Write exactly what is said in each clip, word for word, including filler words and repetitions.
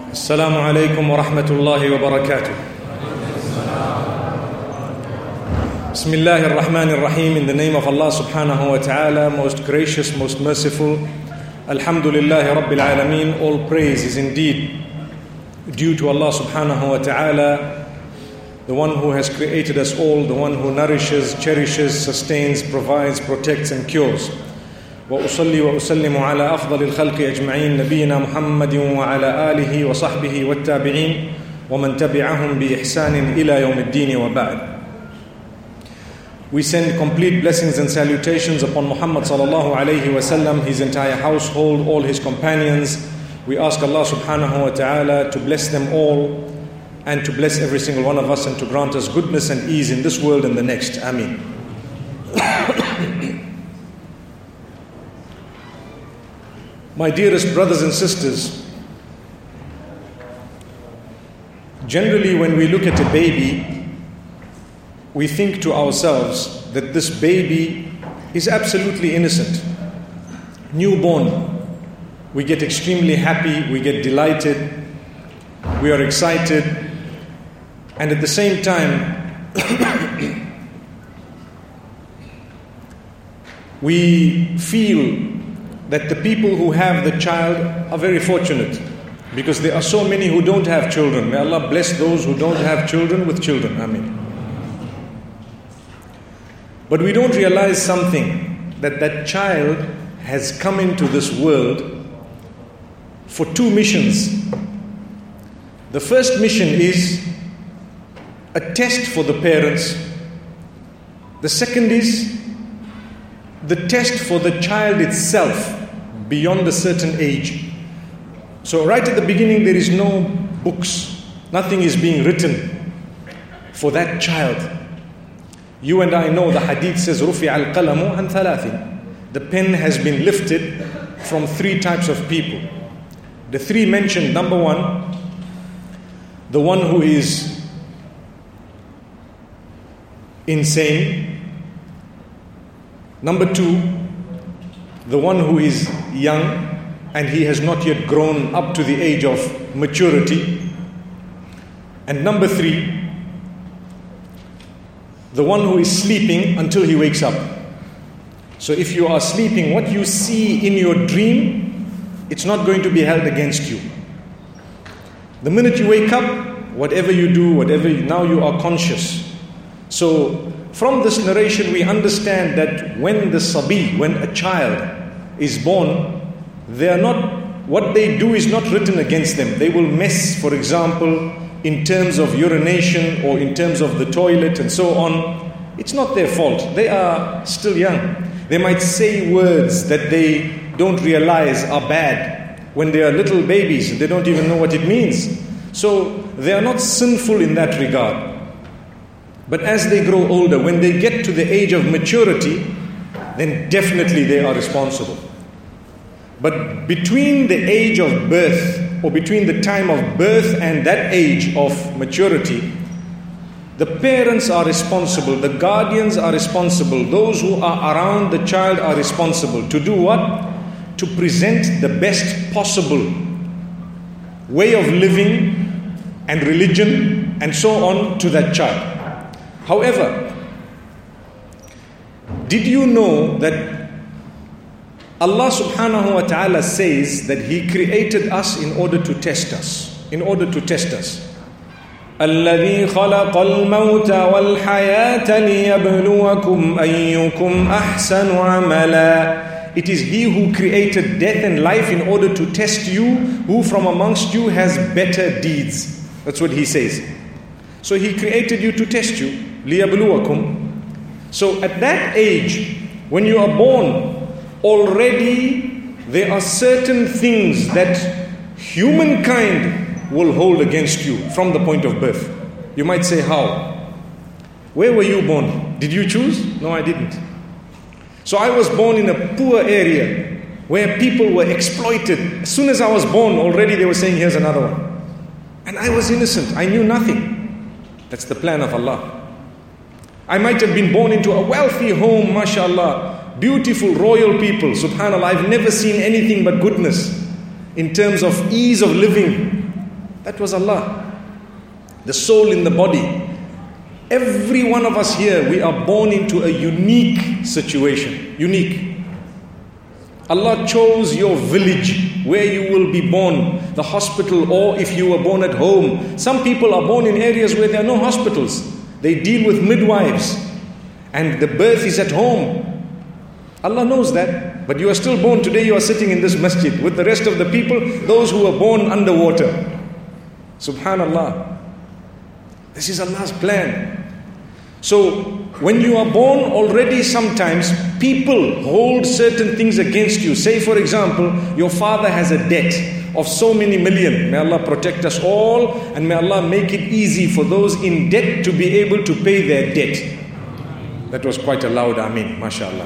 Assalamu alaikum wa rahmatullahi wa barakatuh. Bismillahir Rahmanir Rahim. In the name of Allah subhanahu wa ta'ala, most gracious, most merciful. Alhamdulillahi Rabbil Alameen. All praise is indeed due to Allah subhanahu wa ta'ala, the one who has created us all, the one who nourishes, cherishes, sustains, provides, protects and cures. وأصلي وأسلم على أفضل الخلق أجمعين نبينا محمد وعلى آله وصحبه والتابعين ومن تبعهم بإحسان إلى يوم الدين وبعد. We send complete blessings and salutations upon Muhammad sallallahu alayhi wa sallam, his entire household, all his companions. We ask Allah subhanahu wa ta'ala to bless them all and to bless every single one of us and to grant us goodness and ease in this world and the next. Ameen. My dearest brothers and sisters, generally when we look at a baby, we think to ourselves that this baby is absolutely innocent. Newborn, we get extremely happy, we get delighted, we are excited, and at the same time, we feel that the people who have the child are very fortunate, because there are so many who don't have children. May Allah bless those who don't have children with children. Ameen. But we don't realize something, that that child has come into this world for two missions. The first mission is a test for the parents. The second is the test for the child itself beyond a certain age. So right at the beginning there is no books, nothing is being written for that child. You and I know the hadith says رُفِعَ الْقَلَمُ عَنْ ثَلَاثٍ. The pen has been lifted from three types of people. The three mentioned: number one, the one who is insane. Number two, the one who is young and he has not yet grown up to the age of maturity. And number three, the one who is sleeping until he wakes up. So if you are sleeping, what you see in your dream, it's not going to be held against you. The minute you wake up, whatever you do, whatever you, now you are conscious. So from this narration we understand that when the sabi, when a child is born, they are not, what they do is not written against them. They will mess, for example, in terms of urination or in terms of the toilet and so on. It's not their fault. They are still young. They might say words that they don't realize are bad. When they are little babies, they don't even know what it means. So they are not sinful in that regard. But as they grow older, when they get to the age of maturity, then definitely they are responsible. But between the age of birth, or between the time of birth and that age of maturity, the parents are responsible, the guardians are responsible, those who are around the child are responsible to do what? To present the best possible way of living and religion and so on to that child. However, did you know that Allah subhanahu wa ta'ala says that He created us in order to test us, in order to test us. الَّذِي خَلَقَ الْمَوْتَ وَالْحَيَاةَ لِيَبْلُوَكُمْ أَيُّكُمْ أَحْسَنُ عَمَلًا. It is He who created death and life in order to test you, who from amongst you has better deeds. That's what He says. So He created you to test you. لِيَبْلُوَكُمْ. So at that age, when you are born, already there are certain things that humankind will hold against you from the point of birth. You might say, how? Where were you born? Did you choose? No, I didn't. So I was born in a poor area where people were exploited. As soon as I was born, already they were saying, here's another one. And I was innocent. I knew nothing. That's the plan of Allah. I might have been born into a wealthy home, mashallah, beautiful royal people, subhanallah. I've never seen anything but goodness in terms of ease of living. That was Allah. The soul in the body. Every one of us here, we are born into a unique situation. Unique. Allah chose your village where you will be born, the hospital, or if you were born at home. Some people are born in areas where there are no hospitals. They deal with midwives and the birth is at home. Allah knows that. But you are still born. Today you are sitting in this masjid with the rest of the people, those who were born underwater. Subhanallah. This is Allah's plan. So, when you are born already, sometimes people hold certain things against you. Say for example, your father has a debt of so many million. May Allah protect us all, and may Allah make it easy for those in debt to be able to pay their debt. That was quite a loud Ameen, mashallah.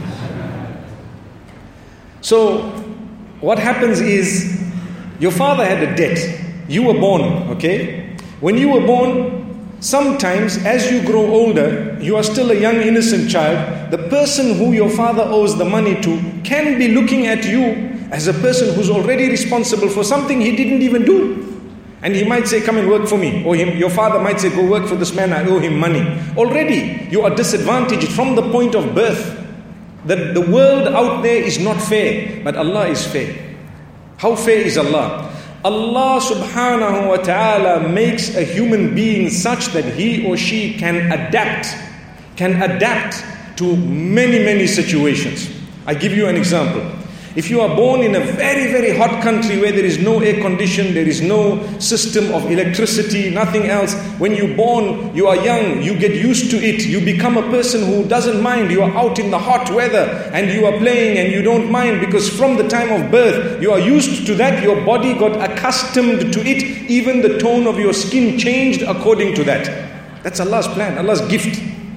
So, what happens is, your father had a debt. You were born, okay? When you were born, sometimes as you grow older, you are still a young innocent child, the person who your father owes the money to can be looking at you as a person who's already responsible for something he didn't even do. And he might say, come and work for me. Or him, your father might say, go work for this man, I owe him money. Already you are disadvantaged from the point of birth. That the world out there is not fair, but Allah is fair. How fair is Allah? Allah subhanahu wa ta'ala makes a human being such that he or she can adapt, can adapt to many, many situations. I give you an example. If you are born in a very, very hot country where there is no air condition, there is no system of electricity, nothing else. When you're born, you are young, you get used to it. You become a person who doesn't mind. You are out in the hot weather and you are playing and you don't mind, because from the time of birth, you are used to that. Your body got accustomed to it. Even the tone of your skin changed according to that. That's Allah's plan, Allah's gift.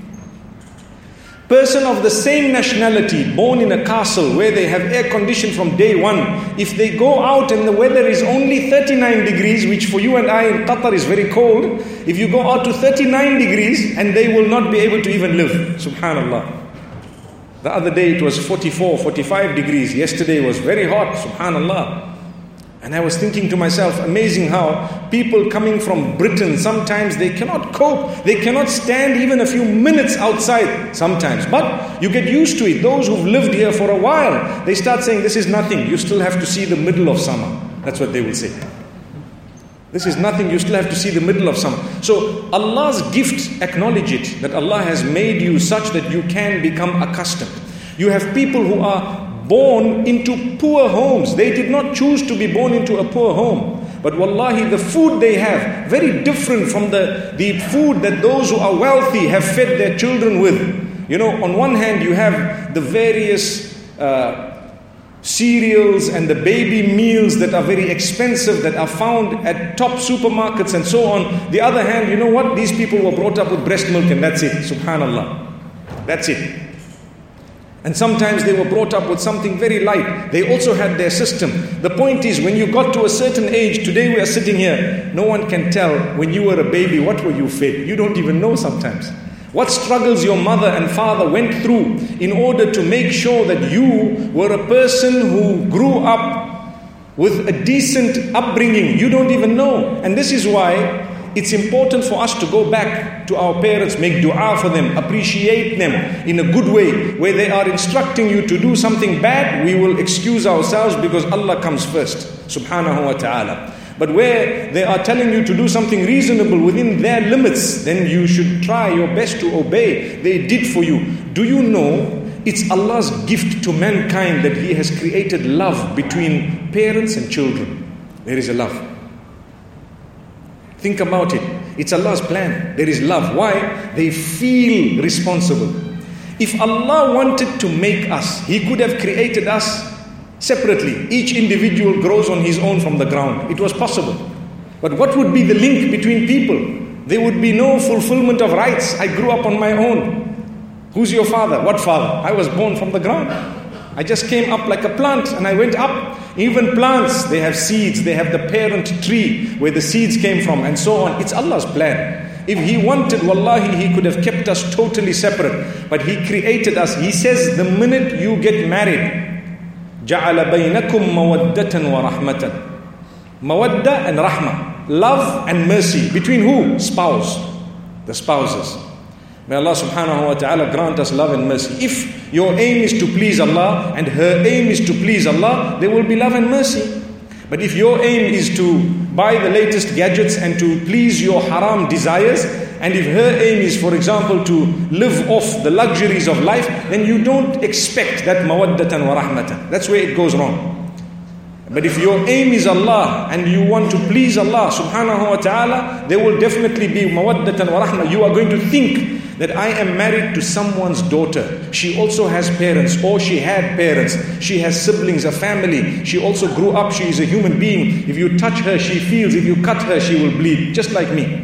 Person of the same nationality, born in a castle where they have air conditioned from day one, if they go out and the weather is only thirty-nine degrees, which for you and I in Qatar is very cold, if you go out to thirty-nine degrees, and they will not be able to even live. Subhanallah. The other day it was forty-four, forty-five degrees. Yesterday was very hot. Subhanallah. And I was thinking to myself, amazing how people coming from Britain, sometimes they cannot cope. They cannot stand even a few minutes outside sometimes. But you get used to it. Those who've lived here for a while, they start saying, this is nothing. You still have to see the middle of summer. That's what they will say. This is nothing. You still have to see the middle of summer. So Allah's gift, acknowledge it, that Allah has made you such that you can become accustomed. You have people who are born into poor homes. They did not choose to be born into a poor home. But wallahi, the food they have, very different from the, the food that those who are wealthy have fed their children with. You know, on one hand you have the various uh, cereals and the baby meals that are very expensive, that are found at top supermarkets and so on. The other hand, you know what? These people were brought up with breast milk and that's it. Subhanallah. That's it. And sometimes they were brought up with something very light. They also had their system. The point is, when you got to a certain age, today we are sitting here, no one can tell when you were a baby, what were you fed? You don't even know sometimes. What struggles your mother and father went through in order to make sure that you were a person who grew up with a decent upbringing. You don't even know. And this is why it's important for us to go back to our parents, make dua for them, appreciate them in a good way. Where they are instructing you to do something bad, we will excuse ourselves because Allah comes first, subhanahu wa ta'ala. But where they are telling you to do something reasonable within their limits, then you should try your best to obey. They did for you. Do you know it's Allah's gift to mankind that He has created love between parents and children? There is a love. Think about it. It's Allah's plan. There is love. Why? They feel responsible. If Allah wanted to make us, He could have created us separately. Each individual grows on his own from the ground. It was possible. But what would be the link between people? There would be no fulfillment of rights. I grew up on my own. Who's your father? What father? I was born from the ground. I just came up like a plant and I went up. Even plants, they have seeds. They have the parent tree where the seeds came from and so on. It's Allah's plan. If He wanted, wallahi, He could have kept us totally separate. But He created us. He says the minute you get married, جَعَلَ بَيْنَكُمْ مَوَدَّةً وَرَحْمَةً. Mawadda and rahmah. love and mercy. Between who? Spouse. The spouses. May Allah subhanahu wa ta'ala grant us love and mercy. If your aim is to please Allah and her aim is to please Allah, there will be love and mercy. But if your aim is to buy the latest gadgets and to please your haram desires, and if her aim is, for example, to live off the luxuries of life, then you don't expect that mawaddatan wa rahmatan. That's where it goes wrong. But if your aim is Allah and you want to please Allah subhanahu wa ta'ala, there will definitely be mawaddatan wa rahmah. You are going to think that I am married to someone's daughter. She also has parents, or she had parents. She has siblings, a family. She also grew up. She is a human being. If you touch her, she feels. If you cut her, she will bleed, just like me.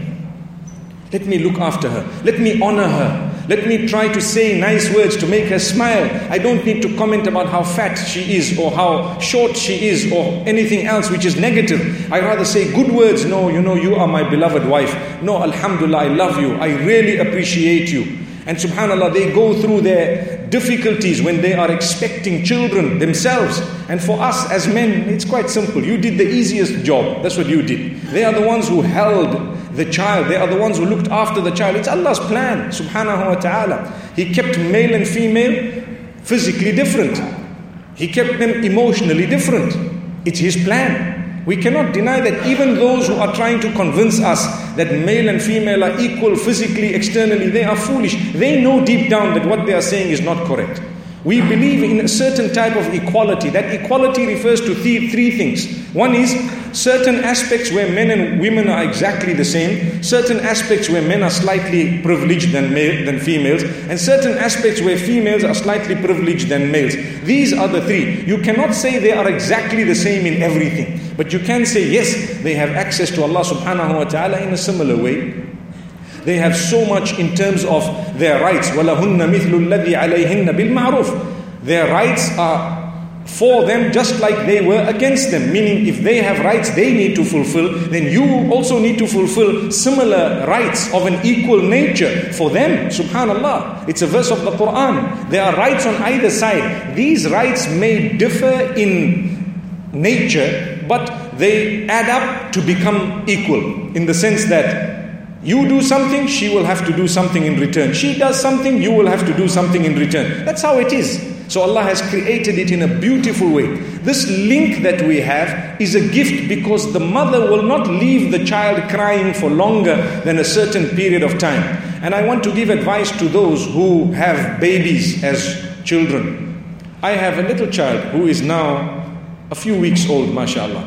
Let me look after her. Let me honor her. Let me try to say nice words to make her smile. I don't need to comment about how fat she is or how short she is or anything else which is negative. I rather say good words. No, you know, you are my beloved wife. No, alhamdulillah, I love you. I really appreciate you. And subhanallah, they go through their difficulties when they are expecting children themselves. And for us as men, it's quite simple. You did the easiest job. That's what you did. They are the ones who held the child. They are the ones who looked after the child. It's Allah's plan, subhanahu wa ta'ala. He kept male and female physically different. He kept them emotionally different. It's His plan. We cannot deny that even those who are trying to convince us that male and female are equal physically, externally, they are foolish. They know deep down that what they are saying is not correct. We believe in a certain type of equality. That equality refers to three, three things. One is certain aspects where men and women are exactly the same, certain aspects where men are slightly privileged than male, than females, and certain aspects where females are slightly privileged than males. These are the three. You cannot say they are exactly the same in everything, but you can say yes, they have access to Allah subhanahu wa ta'ala in a similar way. They have so much in terms of their rights. وَلَهُنَّ مِثْلُ الَّذِي عَلَيْهِنَّ بِالْمَعْرُوفِ. Their rights are for them just like they were against them. Meaning if they have rights they need to fulfill, then you also need to fulfill similar rights of an equal nature for them. Subhanallah. It's a verse of the Quran. There are rights on either side. These rights may differ in nature, but they add up to become equal in the sense that you do something, she will have to do something in return. She does something, you will have to do something in return. That's how it is. So Allah has created it in a beautiful way. This link that we have is a gift because the mother will not leave the child crying for longer than a certain period of time. And I want to give advice to those who have babies as children. I have a little child who is now a few weeks old, mashallah.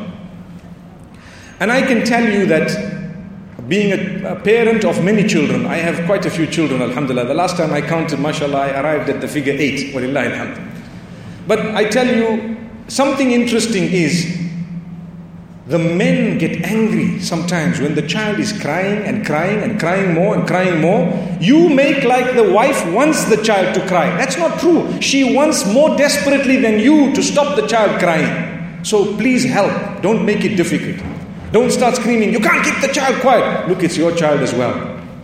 And I can tell you that being a, a parent of many children, I have quite a few children, alhamdulillah. The last time I counted, mashallah, I arrived at the figure eight. Walillahi alhamd. But I tell you, something interesting is, the men get angry sometimes when the child is crying and crying and crying more and crying more. You make like the wife wants the child to cry. That's not true. She wants more desperately than you to stop the child crying. So please help. Don't make it difficult. Don't start screaming, you can't keep the child quiet. Look, it's your child as well.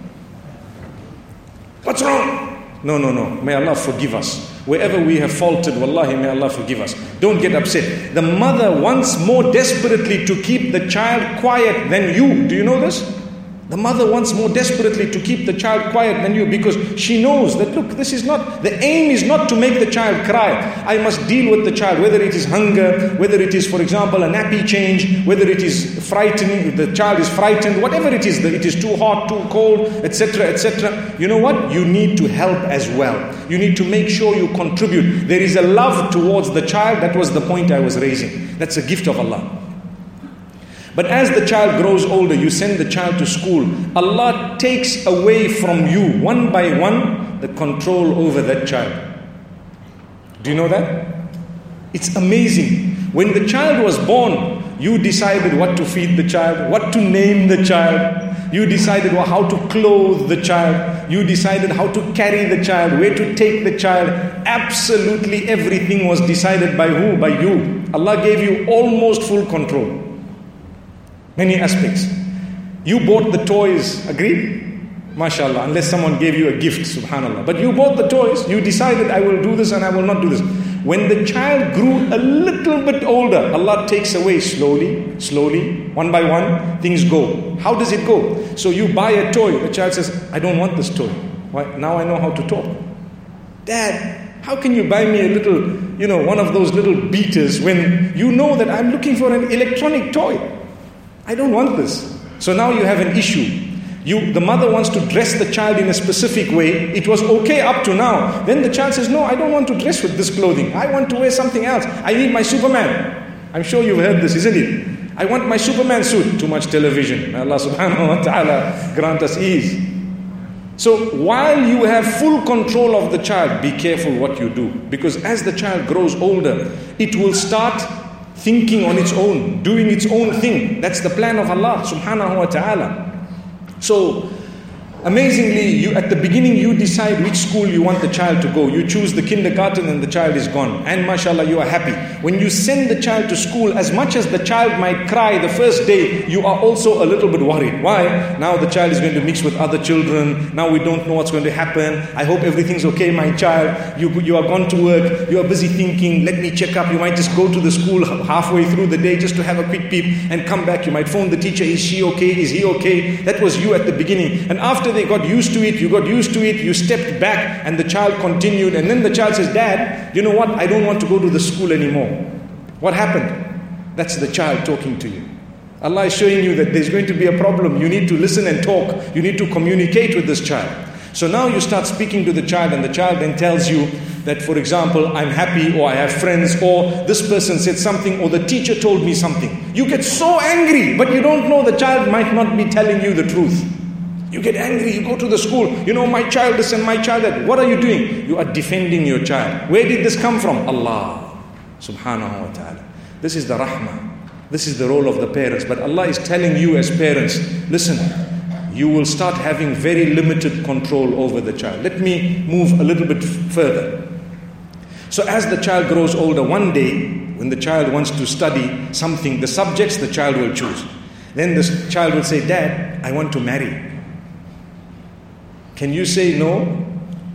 What's wrong? No, no, no. May Allah forgive us. Wherever we have faulted, wallahi, may Allah forgive us. Don't get upset. The mother wants more desperately to keep the child quiet than you. Do you know this? The mother wants more desperately to keep the child quiet than you because she knows that, look, this is not, the aim is not to make the child cry. I must deal with the child, whether it is hunger, whether it is, for example, a nappy change, whether it is frightening, the child is frightened, whatever it is, that it is too hot, too cold, et cetera, et cetera. You know what? You need to help as well. You need to make sure you contribute. There is a love towards the child. That was the point I was raising. That's a gift of Allah. But as the child grows older, you send the child to school, Allah takes away from you, one by one, the control over that child. Do you know that? It's amazing. When the child was born, you decided what to feed the child, what to name the child. You decided how to clothe the child. You decided how to carry the child, where to take the child. Absolutely everything was decided by who? By you. Allah gave you almost full control. Many aspects. You bought the toys, agreed? MashaAllah, unless someone gave you a gift, subhanAllah. But you bought the toys, you decided, I will do this and I will not do this. When the child grew a little bit older, Allah takes away slowly, slowly, one by one, things go. How does it go? So you buy a toy, the child says, I don't want this toy. Why? Now I know how to talk. Dad, how can you buy me a little, you know, one of those little beaters when you know that I'm looking for an electronic toy? I don't want this. So now you have an issue. You, the mother wants to dress the child in a specific way. It was okay up to now. Then the child says, no, I don't want to dress with this clothing. I want to wear something else. I need my Superman. I'm sure you've heard this, isn't it? I want my Superman suit. Too much television. May Allah subhanahu wa ta'ala grant us ease. So while you have full control of the child, be careful what you do. Because as the child grows older, it will start thinking on its own, doing its own thing. That's the plan of Allah subhanahu wa ta'ala. So, amazingly, you at the beginning you decide which school you want the child to go. You choose the kindergarten and the child is gone. And mashallah, you are happy. When you send the child to school, as much as the child might cry the first day, you are also a little bit worried. Why? Now the child is going to mix with other children. Now we don't know what's going to happen. I hope everything's okay, my child. You, you are gone to work. You are busy thinking, let me check up. You might just go to the school halfway through the day just to have a quick peep and come back. You might phone the teacher, is she okay? Is he okay? That was you at the beginning. And after they got used to it, you got used to it, you stepped back and the child continued. And then the child says, Dad, you know what? I don't want to go to the school anymore. What happened? That's the child talking to you. Allah is showing you that there's going to be a problem. You need to listen and talk. You need to communicate with this child. So now you start speaking to the child and the child then tells you that, for example, I'm happy or I have friends or this person said something or the teacher told me something. You get so angry, but you don't know the child might not be telling you the truth. You get angry, you go to the school, you know, my child this and my child that. What are you doing? You are defending your child. Where did this come from? Allah subhanahu wa ta'ala. This is the rahmah. This is the role of the parents. But Allah is telling you as parents, listen, you will start having very limited control over the child. Let me move a little bit further. So as the child grows older, one day, when the child wants to study something, the subjects the child will choose. Then the child will say, Dad, I want to marry. Can you say no?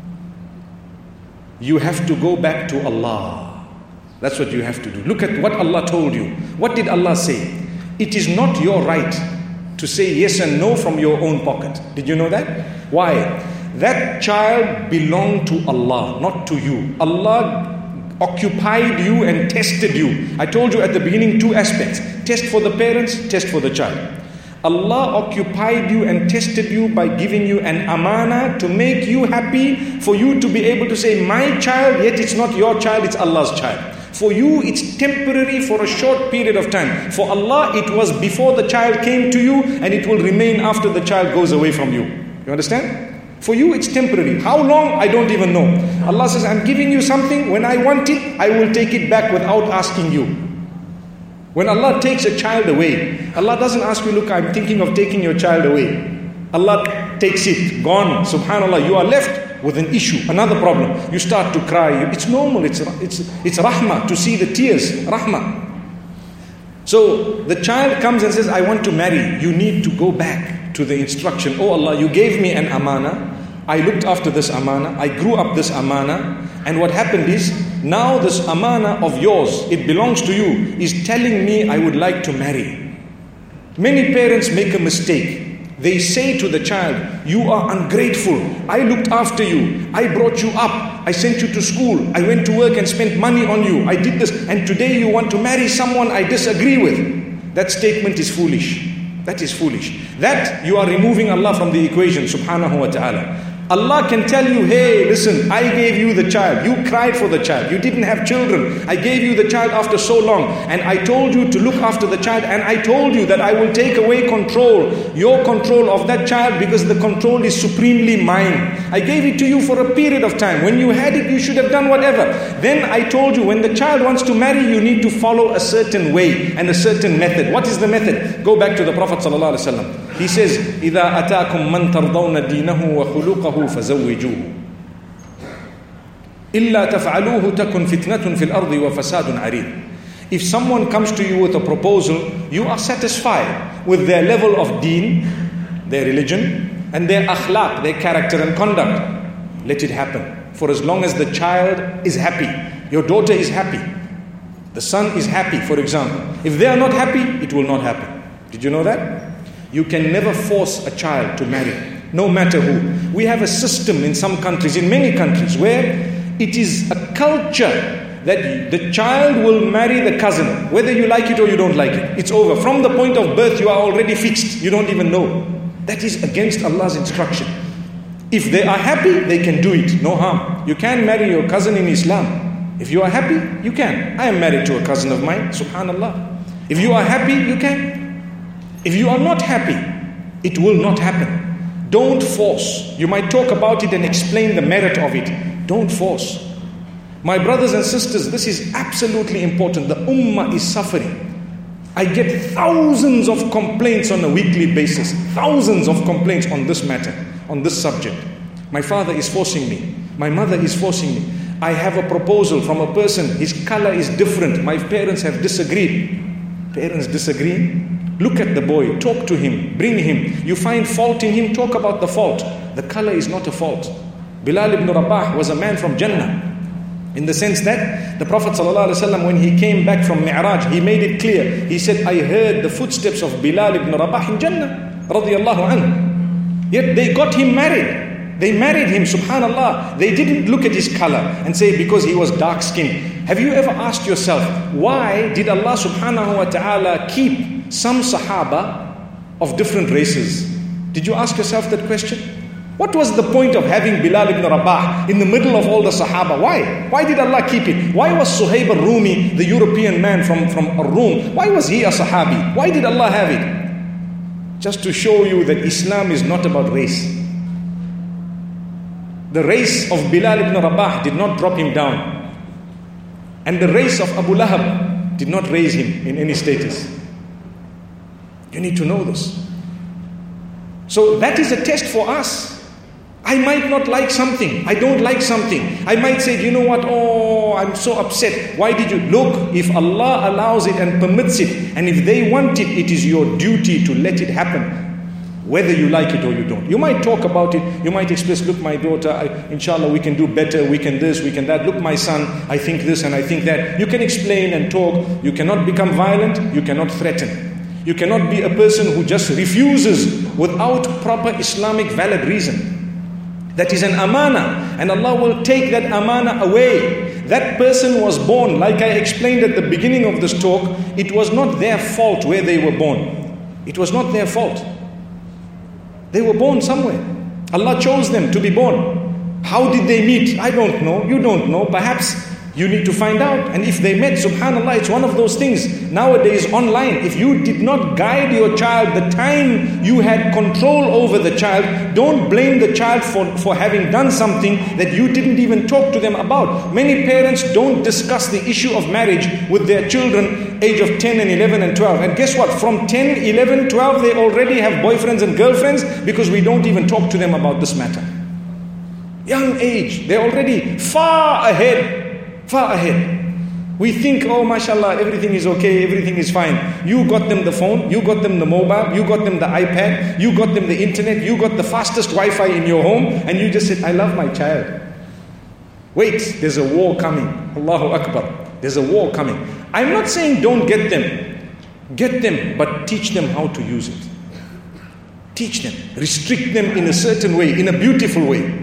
You have to go back to Allah. That's what you have to do. Look at what Allah told you. What did Allah say? It is not your right to say yes and no from your own pocket. Did you know that? Why? That child belonged to Allah, not to you. Allah occupied you and tested you. I told you at the beginning two aspects. Test for the parents, test for the child. Allah occupied you and tested you by giving you an amana to make you happy, for you to be able to say, my child, yet it's not your child, it's Allah's child. For you, it's temporary for a short period of time. For Allah, it was before the child came to you, and it will remain after the child goes away from you. You understand? For you, it's temporary. How long? I don't even know. Allah says, I'm giving you something. When I want it, I will take it back without asking you. When Allah takes a child away, Allah doesn't ask you, look, I'm thinking of taking your child away. Allah takes it, gone. Subhanallah, you are left with an issue, another problem. You start to cry. It's normal. It's, it's, it's rahmah to see the tears. Rahmah. So the child comes and says, I want to marry. You need to go back to the instruction. Oh Allah, you gave me an amana. I looked after this amana. I grew up this amana. And what happened is, now this amana of yours, it belongs to you, is telling me I would like to marry. Many parents make a mistake. They say to the child, you are ungrateful. I looked after you. I brought you up. I sent you to school. I went to work and spent money on you. I did this. And today you want to marry someone I disagree with. That statement is foolish. That is foolish. That you are removing Allah from the equation, subhanahu wa ta'ala. Allah can tell you, hey, listen, I gave you the child. You cried for the child. You didn't have children. I gave you the child after so long. And I told you to look after the child. And I told you that I will take away control, your control of that child, because the control is supremely mine. I gave it to you for a period of time. When you had it, you should have done whatever. Then I told you, when the child wants to marry, you need to follow a certain way and a certain method. What is the method? Go back to the Prophet sallallahu alaihi wasallam. He says, إِذَا أَتَاكُمْ مَنْ تَرْضَوْنَ دِينَهُ وَخُلُقَهُ فَزَوِّجُوهُ إِلَّا تَفْعَلُوهُ تَكُنْ فِتْنَةٌ فِي الْأَرْضِ وَفَسَادٌ عَرِيضٌ. If someone comes to you with a proposal, you are satisfied with their level of deen, their religion, and their akhlaq, their character and conduct. Let it happen. For as long as the child is happy, your daughter is happy, the son is happy, for example. If they are not happy, it will not happen. Did you know that? You can never force a child to marry, no matter who. We have a system in some countries, in many countries, where it is a culture that the child will marry the cousin, whether you like it or you don't like it. It's over. From the point of birth, you are already fixed. You don't even know. That is against Allah's instruction. If they are happy, they can do it. No harm. You can marry your cousin in Islam. If you are happy, you can. I am married to a cousin of mine. Subhanallah. If you are happy, you can. If you are not happy, it will not happen. Don't force. You might talk about it and explain the merit of it. Don't force. My brothers and sisters, this is absolutely important. The ummah is suffering. I get thousands of complaints on a weekly basis. Thousands of complaints on this matter, on this subject. My father is forcing me. My mother is forcing me. I have a proposal from a person. His color is different. My parents have disagreed. Parents disagree? Look at the boy. Talk to him. Bring him. You find fault in him, talk about the fault. The color is not a fault. Bilal ibn Rabah was a man from Jannah. In the sense that the Prophet ﷺ, when he came back from Mi'raj, he made it clear. He said, I heard the footsteps of Bilal ibn Rabah in Jannah, radiyallahu anhu. Yet they got him married. They married him, subhanallah. They didn't look at his color and say because he was dark skinned. Have you ever asked yourself, why did Allah subhanahu wa ta'ala keep some Sahaba of different races? Did you ask yourself that question? What was the point of having Bilal ibn Rabah in the middle of all the Sahaba? Why? Why did Allah keep it? Why was Suhaib al-Rumi, the European man from, from Ar-Rum, why was he a Sahabi? Why did Allah have it? Just to show you that Islam is not about race. The race of Bilal ibn Rabah did not drop him down. And the race of Abu Lahab did not raise him in any status. You need to know this. So that is a test for us. I might not like something. I don't like something. I might say, you know what? Oh, I'm so upset. Why did you? Look, if Allah allows it and permits it, and if they want it, it is your duty to let it happen. Whether you like it or you don't. You might talk about it. You might express, look, my daughter, I, inshallah, we can do better. We can this, we can that. Look, my son, I think this and I think that. You can explain and talk. You cannot become violent. You cannot threaten. You cannot be a person who just refuses without proper Islamic valid reason. That is an amana, and Allah will take that amana away. That person was born, like I explained at the beginning of this talk, it was not their fault where they were born. It was not their fault. They were born somewhere. Allah chose them to be born. How did they meet? I don't know. You don't know. Perhaps you need to find out. And if they met, subhanallah, it's one of those things. Nowadays, online, if you did not guide your child the time you had control over the child, don't blame the child for, for having done something that you didn't even talk to them about. Many parents don't discuss the issue of marriage with their children age of ten and eleven and twelve. And guess what? From ten, eleven, twelve, they already have boyfriends and girlfriends because we don't even talk to them about this matter. Young age, they're already far ahead. Far ahead. We think, oh mashallah, everything is okay, everything is fine. You got them the phone, you got them the mobile, you got them the iPad, you got them the internet, you got the fastest Wi-Fi in your home, and you just said, I love my child. Wait, there's a war coming. Allahu Akbar. There's a war coming. I'm not saying don't get them. Get them, but teach them how to use it. Teach them. Restrict them in a certain way, in a beautiful way.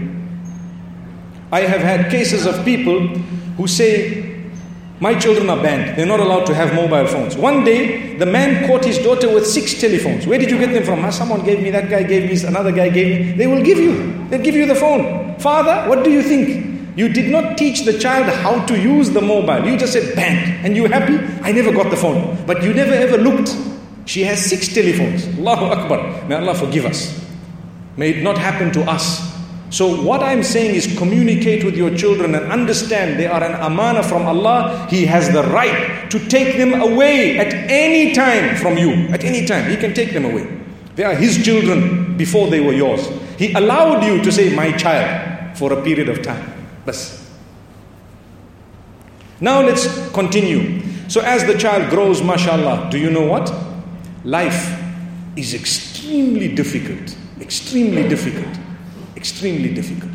I have had cases of people who say, my children are banned. They're not allowed to have mobile phones. One day, the man caught his daughter with six telephones. Where did you get them from? Someone gave me, that guy gave me, another guy gave me. They will give you. They'll give you the phone. Father, what do you think? You did not teach the child how to use the mobile. You just said, banned. And you happy? I never got the phone. But you never ever looked. She has six telephones. Allahu Akbar. May Allah forgive us. May it not happen to us. So what I'm saying is communicate with your children and understand they are an amana from Allah. He has the right to take them away at any time from you. At any time. He can take them away. They are His children before they were yours. He allowed you to say, my child, for a period of time. Bas. Now let's continue. So as the child grows, mashallah, do you know what? Life is extremely difficult. Extremely difficult. Extremely difficult.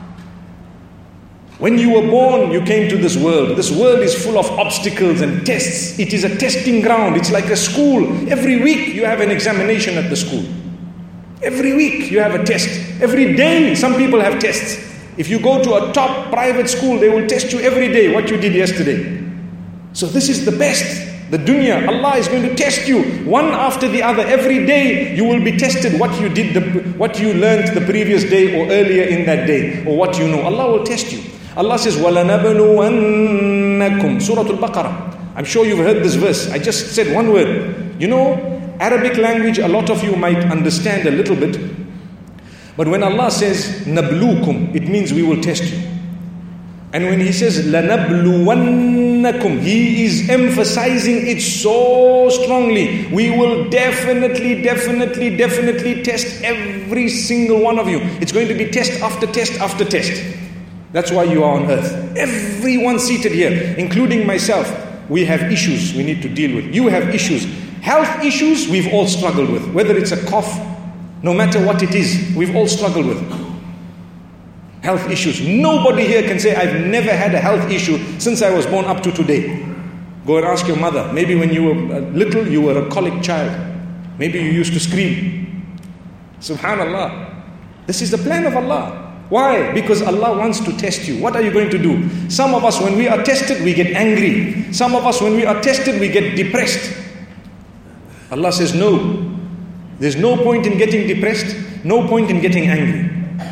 When you were born, you came to this world. This world is full of obstacles and tests. It is a testing ground. It's like a school. Every week you have an examination at the school. Every week you have a test. Every day some people have tests. If you go to a top private school, they will test you every day what you did yesterday. So this is the best. The dunya, Allah is going to test you one after the other. Every day you will be tested what you did, the, what you learned the previous day or earlier in that day, or what you know. Allah will test you. Allah says, وَلَنَبْلُوَنَّكُمْ Surah Al-Baqarah. I'm sure you've heard this verse. I just said one word. You know, Arabic language, a lot of you might understand a little bit. But when Allah says, نَبْلُوكُمْ, it means we will test you. And when He says, لَنَبْلُوَنَّكُمْ, He is emphasizing it so strongly. We will definitely, definitely, definitely test every single one of you. It's going to be test after test after test. That's why you are on earth. Everyone seated here, including myself, we have issues we need to deal with. You have issues. Health issues we've all struggled with. Whether it's a cough, no matter what it is, we've all struggled with. Health issues. Nobody here can say, I've never had a health issue since I was born up to today. Go and ask your mother. Maybe when you were little, you were a colic child. Maybe you used to scream. Subhanallah. This is the plan of Allah. Why? Because Allah wants to test you. What are you going to do? Some of us, when we are tested, we get angry. Some of us, when we are tested, we get depressed. Allah says, no. There's no point in getting depressed. No point in getting angry.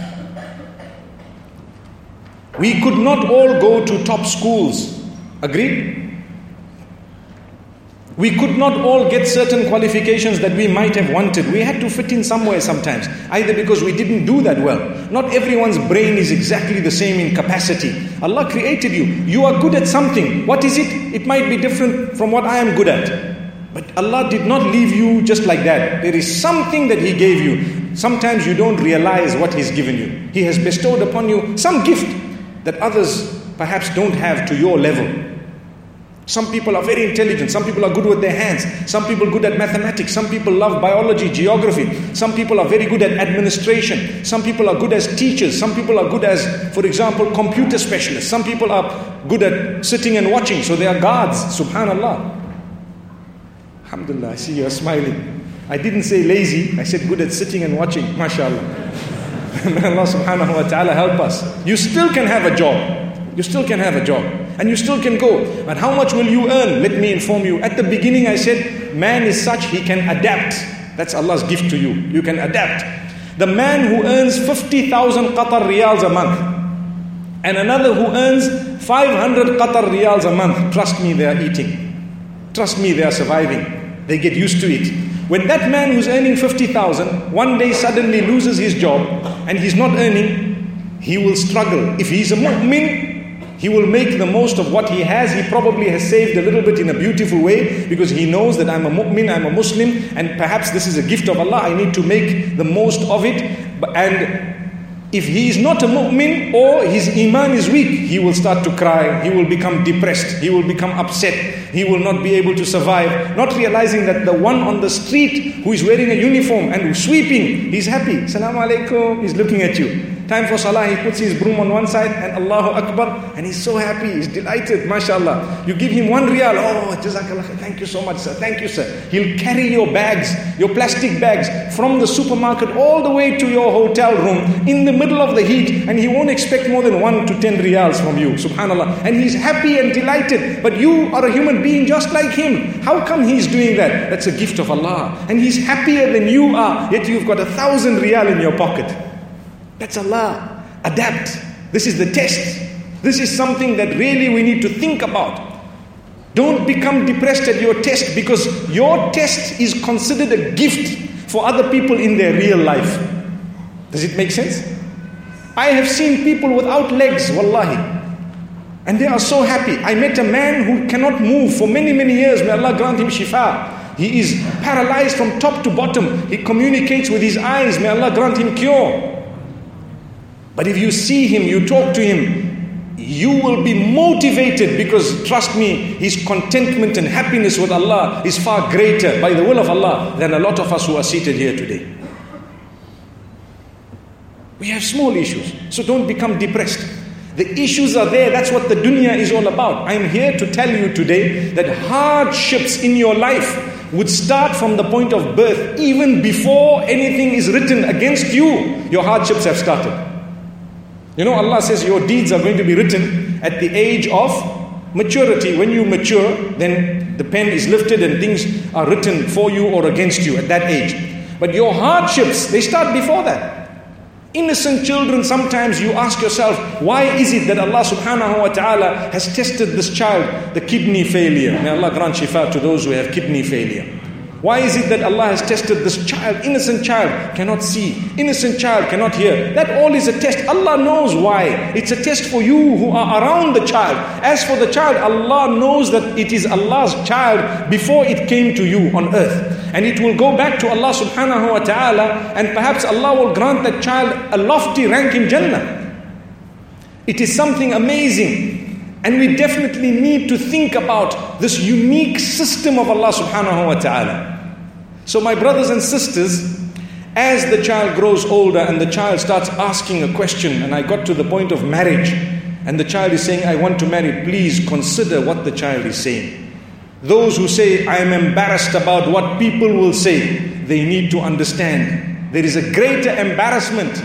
We could not all go to top schools. Agreed? We could not all get certain qualifications that we might have wanted. We had to fit in somewhere sometimes. Either because we didn't do that well. Not everyone's brain is exactly the same in capacity. Allah created you. You are good at something. What is it? It might be different from what I am good at. But Allah did not leave you just like that. There is something that He gave you. Sometimes you don't realize what He's given you. He has bestowed upon you some gift that others perhaps don't have to your level. Some people are very intelligent. Some people are good with their hands. Some people are good at mathematics. Some people love biology, geography. Some people are very good at administration. Some people are good as teachers. Some people are good as, for example, computer specialists. Some people are good at sitting and watching. So they are guards. Subhanallah. Alhamdulillah, I see you are smiling. I didn't say lazy. I said good at sitting and watching. MashaAllah. May Allah subhanahu wa ta'ala help us. You still can have a job. You still can have a job. And you still can go. But how much will you earn? Let me inform you. At the beginning I said, man is such, he can adapt. That's Allah's gift to you. You can adapt. The man who earns fifty thousand Qatar riyals a month, and another who earns five hundred Qatar riyals a month, trust me, they are eating. Trust me, they are surviving. They get used to it. When that man who's earning fifty thousand, one day suddenly loses his job, and he's not earning, he will struggle. If he's a mu'min, he will make the most of what he has. He probably has saved a little bit in a beautiful way because he knows that I'm a mu'min, I'm a Muslim, and perhaps this is a gift of Allah. I need to make the most of it. And if he is not a mu'min or his iman is weak, he will start to cry. He will become depressed. He will become upset. He will not be able to survive. Not realizing that the one on the street who is wearing a uniform and sweeping, he's happy. Assalamu alaikum. He's looking at you. Time for salah, he puts his broom on one side and Allahu Akbar, and he's so happy, he's delighted, mashallah. You give him one riyal, oh, jazakallah, thank you so much, sir, thank you, sir. He'll carry your bags, your plastic bags, from the supermarket all the way to your hotel room in the middle of the heat, and he won't expect more than one to ten riyals from you, subhanallah. And he's happy and delighted, but you are a human being just like him. How come he's doing that? That's a gift of Allah. And he's happier than you are, yet you've got a thousand riyal in your pocket. That's Allah. Adapt. This is the test. This is something that really we need to think about. Don't become depressed at your test, because your test is considered a gift for other people in their real life. Does it make sense? I have seen people without legs, wallahi, and they are so happy. I met a man who cannot move for many, many years. May Allah grant him shifa. He is paralyzed from top to bottom. He communicates with his eyes. May Allah grant him cure. But if you see him, you talk to him, you will be motivated, because trust me, his contentment and happiness with Allah is far greater by the will of Allah than a lot of us who are seated here today. We have small issues. So don't become depressed. The issues are there. That's what the dunya is all about. I'm here to tell you today that hardships in your life would start from the point of birth. Even before anything is written against you, your hardships have started. You know, Allah says your deeds are going to be written at the age of maturity. When you mature, then the pen is lifted and things are written for you or against you at that age. But your hardships, they start before that. Innocent children, sometimes you ask yourself, why is it that Allah subhanahu wa ta'ala has tested this child, the kidney failure? May Allah grant shifa to those who have kidney failure. Why is it that Allah has tested this child? Innocent child cannot see. Innocent child cannot hear. That all is a test. Allah knows why. It's a test for you who are around the child. As for the child, Allah knows that it is Allah's child before it came to you on earth. And it will go back to Allah subhanahu wa ta'ala, and perhaps Allah will grant that child a lofty rank in Jannah. It is something amazing. And we definitely need to think about this unique system of Allah subhanahu wa ta'ala. So my brothers and sisters, as the child grows older and the child starts asking a question, and I got to the point of marriage, and the child is saying, I want to marry, please consider what the child is saying. Those who say, I am embarrassed about what people will say, they need to understand there is a greater embarrassment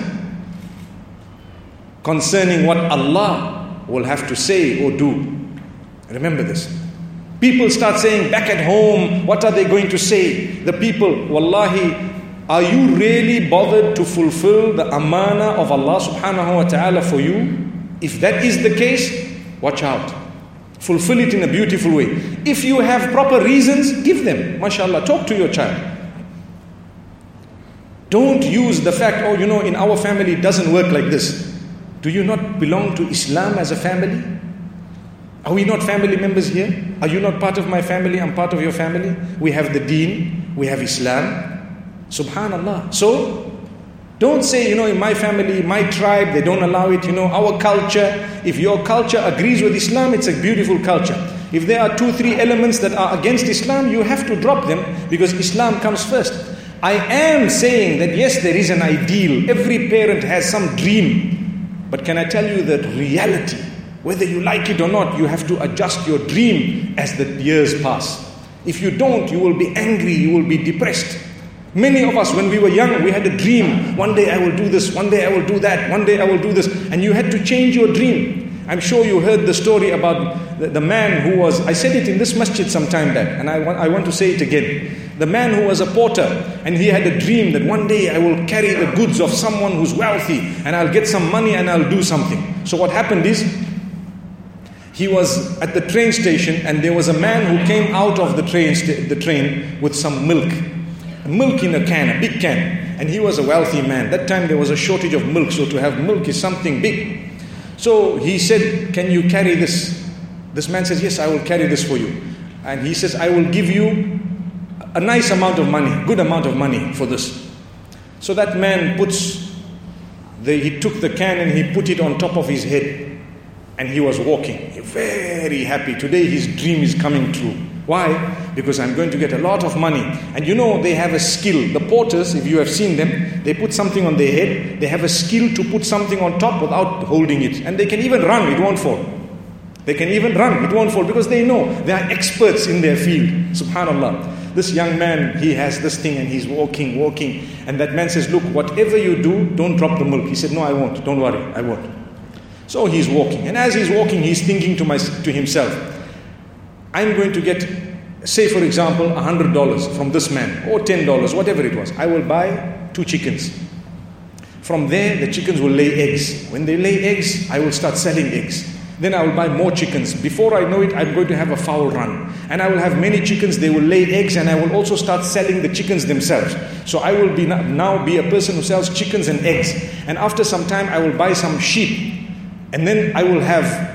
concerning what Allah will have to say or do. Remember this. People start saying back at home, what are they going to say? The people, wallahi, are you really bothered to fulfill the amana of Allah subhanahu wa ta'ala for you? If that is the case, watch out. Fulfill it in a beautiful way. If you have proper reasons, give them. MashaAllah, talk to your child. Don't use the fact, oh, you know, in our family it doesn't work like this. Do you not belong to Islam as a family? Are we not family members here? Are you not part of my family? I'm part of your family. We have the deen. We have Islam. Subhanallah. So, don't say, you know, in my family, my tribe, they don't allow it. You know, our culture. If your culture agrees with Islam, it's a beautiful culture. If there are two, three elements that are against Islam, you have to drop them because Islam comes first. I am saying that yes, there is an ideal. Every parent has some dream. But can I tell you that reality, whether you like it or not, you have to adjust your dream as the years pass. If you don't, you will be angry, you will be depressed. Many of us, when we were young, we had a dream. One day I will do this, one day I will do that, one day I will do this. And you had to change your dream. I'm sure you heard the story about the, the man who was, I said it in this masjid some time back, and I want, I want to say it again. The man who was a porter, and he had a dream that one day I will carry the goods of someone who's wealthy, and I'll get some money and I'll do something. So what happened is, he was at the train station, and there was a man who came out of the train, st- the train with some milk. Milk in a can, a big can. And he was a wealthy man. That time there was a shortage of milk, so to have milk is something big. So he said, can you carry this? This man says, yes, I will carry this for you. And he says, I will give you a nice amount of money, good amount of money for this. So that man puts, the, he took the can and he put it on top of his head. And he was walking, very happy. Today his dream is coming true. Why? Because I'm going to get a lot of money. And you know, they have a skill. The porters, if you have seen them, they put something on their head. They have a skill to put something on top without holding it. And they can even run, it won't fall. They can even run, it won't fall, because they know they are experts in their field. Subhanallah. This young man, he has this thing and he's walking, walking. And that man says, look, whatever you do, don't drop the milk. He said, no, I won't. Don't worry, I won't. So he's walking. And as he's walking, he's thinking to, my, to himself, I'm going to get, say for example, one hundred dollars from this man, or ten dollars, whatever it was. I will buy two chickens. From there, the chickens will lay eggs. When they lay eggs, I will start selling eggs. Then I will buy more chickens. Before I know it, I'm going to have a fowl run. And I will have many chickens, they will lay eggs, and I will also start selling the chickens themselves. So I will be now be a person who sells chickens and eggs. And after some time, I will buy some sheep. And then I will have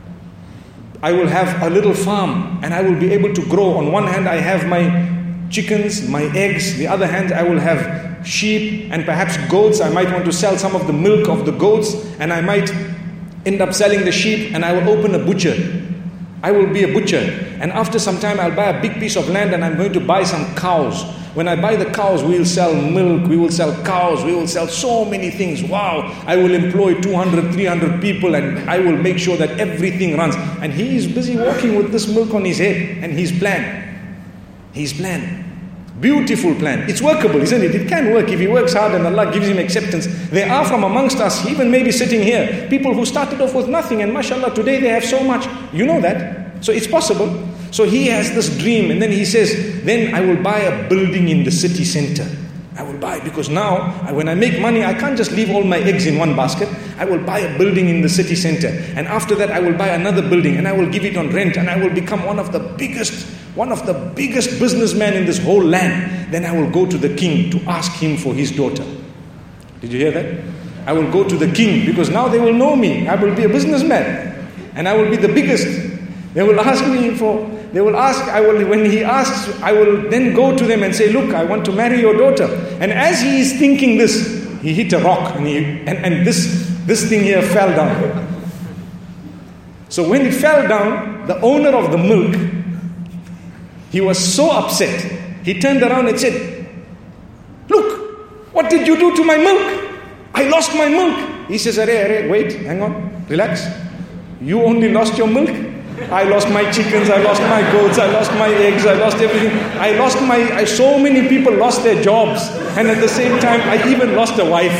I will have a little farm, and I will be able to grow. On one hand, I have my chickens, my eggs. The other hand, I will have sheep and perhaps goats. I might want to sell some of the milk of the goats, and I might end up selling the sheep, and I will open a butcher. I will be a butcher. and after some time I'll buy a big piece of land and I'm going to buy some cows. When I buy the cows, we will sell milk, we will sell cows, we will sell so many things. Wow, I will employ two hundred, three hundred people and I will make sure that everything runs. And he is busy walking with this milk on his head and his plan. His plan. Beautiful plan. It's workable, isn't it? It can work if he works hard and Allah gives him acceptance. There are from amongst us, even maybe sitting here, people who started off with nothing and mashallah today they have so much. You know that. So it's possible. So he has this dream and then he says, then I will buy a building in the city center. I will buy, because now when I make money, I can't just leave all my eggs in one basket. I will buy a building in the city center. And after that, I will buy another building and I will give it on rent and I will become one of the biggest, one of the biggest businessmen in this whole land. Then I will go to the king to ask him for his daughter. Did you hear that? I will go to the king because now they will know me. I will be a businessman and I will be the biggest. They will ask me for, they will ask, I will, when he asks, I will then go to them and say, look, I want to marry your daughter. And as he is thinking this, he hit a rock and, he, and, and this, this thing here fell down. So when it fell down, the owner of the milk, he was so upset. He turned around and said, look, what did you do to my milk? I lost my milk. He says, arre, arre, wait, hang on, relax. You only lost your milk? I lost my chickens, I lost my goats, I lost my eggs, I lost everything. I lost my, I, so many people lost their jobs. And at the same time, I even lost a wife.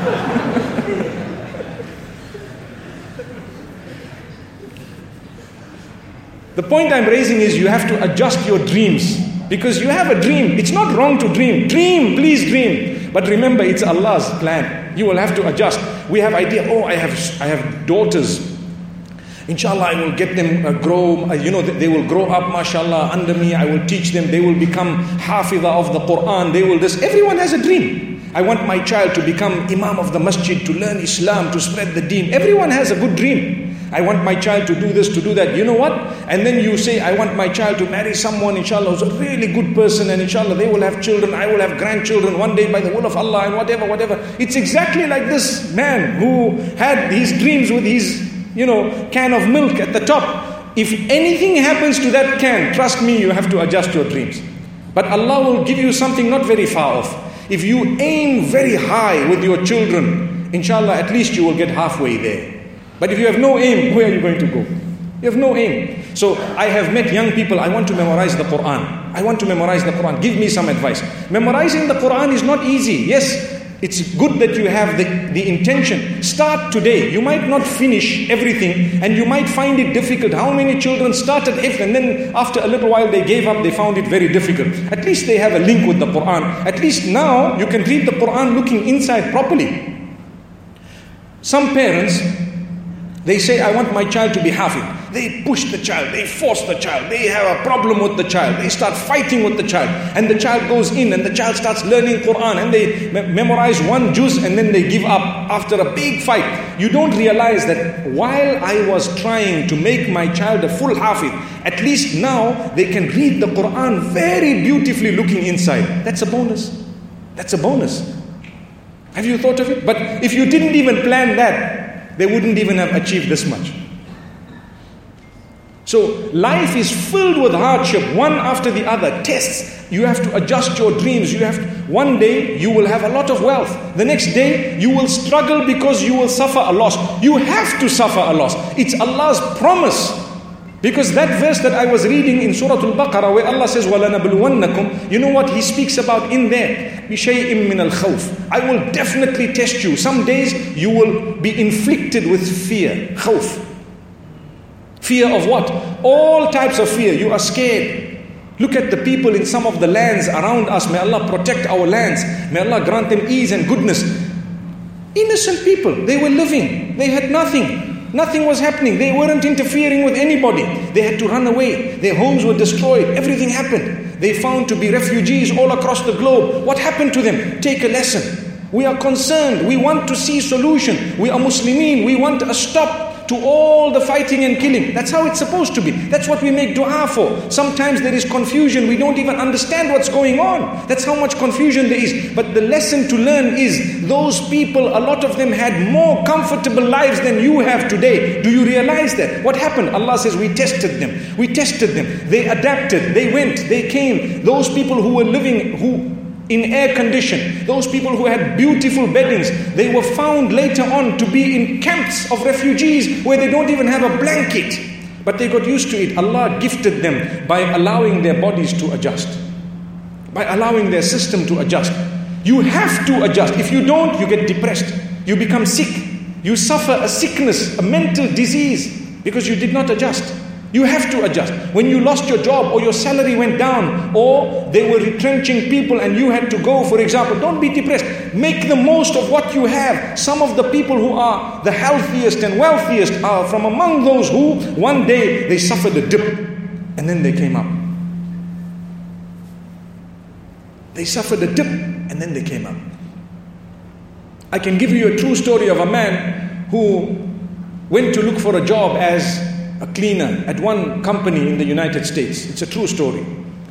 The point I'm raising is you have to adjust your dreams. Because you have a dream. It's not wrong to dream. Dream, please dream. But remember, it's Allah's plan. You will have to adjust. We have idea, oh, I have, I have daughters. Inshallah, I will get them uh, grow, uh, you know, they will grow up, mashallah, under me. I will teach them. They will become hafidah of the Quran. They will this. Everyone has a dream. I want my child to become imam of the masjid, to learn Islam, to spread the deen. Everyone has a good dream. I want my child to do this, to do that. You know what? And then you say, I want my child to marry someone, inshallah, who's a really good person. And inshallah, they will have children. I will have grandchildren one day by the will of Allah and whatever, whatever. It's exactly like this man who had his dreams with his, you know, can of milk at the top. If anything happens to that can, trust me, you have to adjust your dreams. But Allah will give you something not very far off. If you aim very high with your children, inshallah, at least you will get halfway there. But if you have no aim, where are you going to go? You have no aim. So I have met young people, I want to memorize the Quran. I want to memorize the Quran. Give me some advice. Memorizing the Quran is not easy. Yes, it's good that you have the, the intention. Start today. You might not finish everything and you might find it difficult. How many children started hifz and then after a little while they gave up, they found it very difficult. At least they have a link with the Quran. At least now you can read the Quran looking inside properly. Some parents, they say, I want my child to be hafiz. They push the child, they force the child, they have a problem with the child, they start fighting with the child, and the child goes in and the child starts learning Quran and they me- memorize one juz and then they give up after a big fight. You don't realize that while I was trying to make my child a full hafiz, at least now they can read the Quran very beautifully looking inside. That's a bonus. That's a bonus. Have you thought of it? But if you didn't even plan that, they wouldn't even have achieved this much. So life is filled with hardship, one after the other, tests. You have to adjust your dreams. You have to, one day you will have a lot of wealth. The next day you will struggle because you will suffer a loss. You have to suffer a loss. It's Allah's promise. Because that verse that I was reading in Surah Al-Baqarah where Allah says, وَلَنَبْلُوَنَّكُمْ, you know what He speaks about in there? بِشَيْءٍ مِّنَ الْخَوْفِ, I will definitely test you. Some days you will be inflicted with fear, khawf. Fear of what? All types of fear. You are scared. Look at the people in some of the lands around us. May Allah protect our lands. May Allah grant them ease and goodness. Innocent people. They were living. They had nothing. Nothing was happening. They weren't interfering with anybody. They had to run away. Their homes were destroyed. Everything happened. They found to be refugees all across the globe. What happened to them? Take a lesson. We are concerned. We want to see solution. We are Muslimin. We want a stop to all the fighting and killing. That's how it's supposed to be. That's what we make dua for. Sometimes there is confusion. We don't even understand what's going on. That's how much confusion there is. But the lesson to learn is, those people, a lot of them had more comfortable lives than you have today. Do you realize that? What happened? Allah says, we tested them. We tested them. They adapted. They went. They came. Those people who were living, who in air condition, those people who had beautiful beddings, they were found later on to be in camps of refugees where they don't even have a blanket. But they got used to it. Allah gifted them by allowing their bodies to adjust, by allowing their system to adjust. You have to adjust. If you don't, you get depressed. You become sick. You suffer a sickness, a mental disease, because you did not adjust. You have to adjust. When you lost your job, or your salary went down, or they were retrenching people and you had to go, for example, don't be depressed. Make the most of what you have. Some of the people who are the healthiest and wealthiest are from among those who one day they suffered a dip and then they came up. They suffered a dip and then they came up. I can give you a true story of a man who went to look for a job as a cleaner at one company in the United States. It's a true story.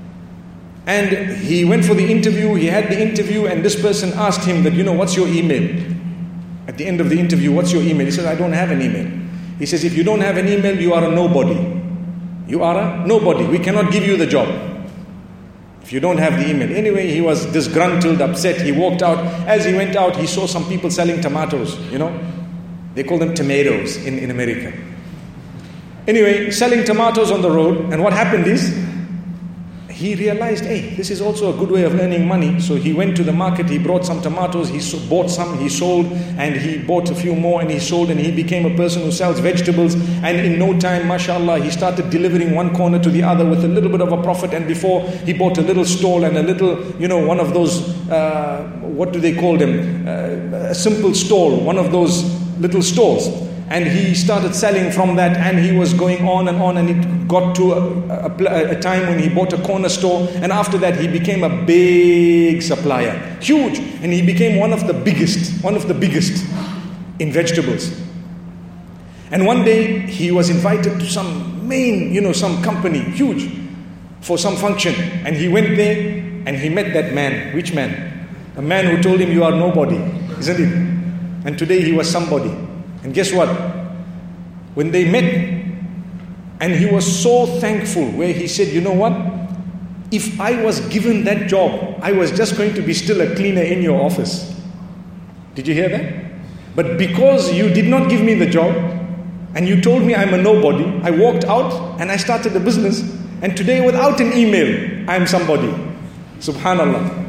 And he went for the interview, he had the interview, and this person asked him that, you know, what's your email? At the end of the interview, what's your email? He says, I don't have an email. He says, if you don't have an email, you are a nobody. You are a nobody. We cannot give you the job if you don't have the email. Anyway, he was disgruntled, upset. He walked out. As he went out, he saw some people selling tomatoes, you know. They call them tomatoes in, in America. Anyway, selling tomatoes on the road, and what happened is, he realized, hey, this is also a good way of earning money. So he went to the market, he brought some tomatoes, he so, bought some, he sold, and he bought a few more and he sold, and he became a person who sells vegetables. And in no time, mashallah, he started delivering one corner to the other with a little bit of a profit. And before, he bought a little stall and a little, you know, one of those, uh, what do they call them? Uh, a simple stall, one of those little stalls. And he started selling from that, and he was going on and on, and it got to a, a, a time when he bought a corner store, and after that he became a big supplier, huge, and he became one of the biggest, one of the biggest in vegetables. And one day he was invited to some main, you know, some company, huge, for some function, and he went there and he met that man. Which man? A man who told him, you are nobody, isn't it? And today he was somebody. And guess what? When they met, and he was so thankful, where he said, you know what? If I was given that job, I was just going to be still a cleaner in your office. Did you hear that? But because you did not give me the job, and you told me I'm a nobody, I walked out and I started a business. And today, without an email, I'm somebody. Subhanallah.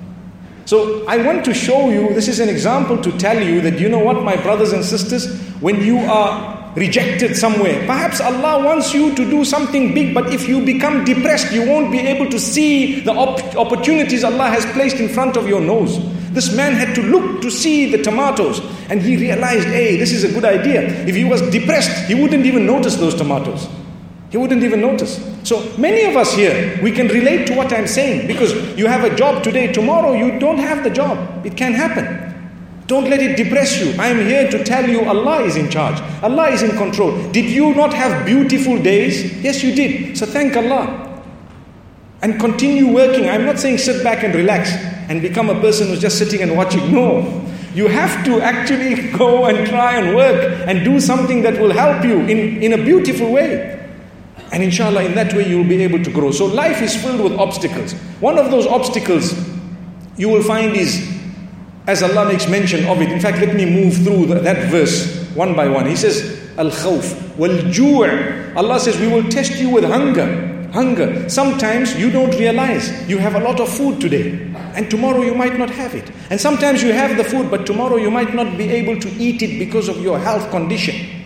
So I want to show you, this is an example to tell you that, you know what, my brothers and sisters, when you are rejected somewhere, perhaps Allah wants you to do something big, but if you become depressed, you won't be able to see the op- opportunities Allah has placed in front of your nose. This man had to look to see the tomatoes, and he realized, hey, this is a good idea. If he was depressed, he wouldn't even notice those tomatoes. He wouldn't even notice. So many of us here, we can relate to what I'm saying, because you have a job today, tomorrow you don't have the job. It can happen. Don't let it depress you. I'm here to tell you Allah is in charge. Allah is in control. Did you not have beautiful days? Yes, you did. So thank Allah. And continue working. I'm not saying sit back and relax and become a person who's just sitting and watching. No. You have to actually go and try and work and do something that will help you in, in a beautiful way. And inshallah, in that way, you will be able to grow. So life is filled with obstacles. One of those obstacles you will find is, as Allah makes mention of it. In fact, let me move through the, that verse one by one. He says, Al-khawf wal-ju'. Allah says, we will test you with hunger. Hunger. Sometimes you don't realize you have a lot of food today, and tomorrow you might not have it. And sometimes you have the food, but tomorrow you might not be able to eat it because of your health condition.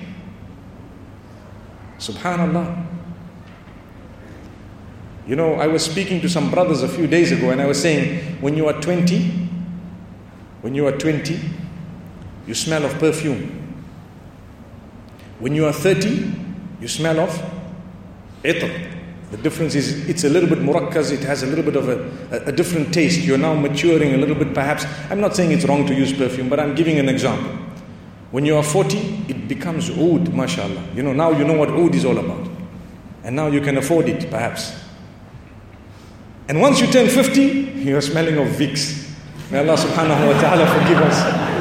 Subhanallah. You know, I was speaking to some brothers a few days ago, and I was saying, when you are twenty, when you are twenty, you smell of perfume. When you are thirty, you smell of itr. The difference is, it's a little bit murakkaz, it has a little bit of a, a, a different taste. You're now maturing a little bit perhaps. I'm not saying it's wrong to use perfume, but I'm giving an example. When you are forty, it becomes oud, mashallah. You know, now you know what oud is all about. And now you can afford it, perhaps. And once you turn fifty, you are smelling of Vicks. May Allah subhanahu wa ta'ala forgive us.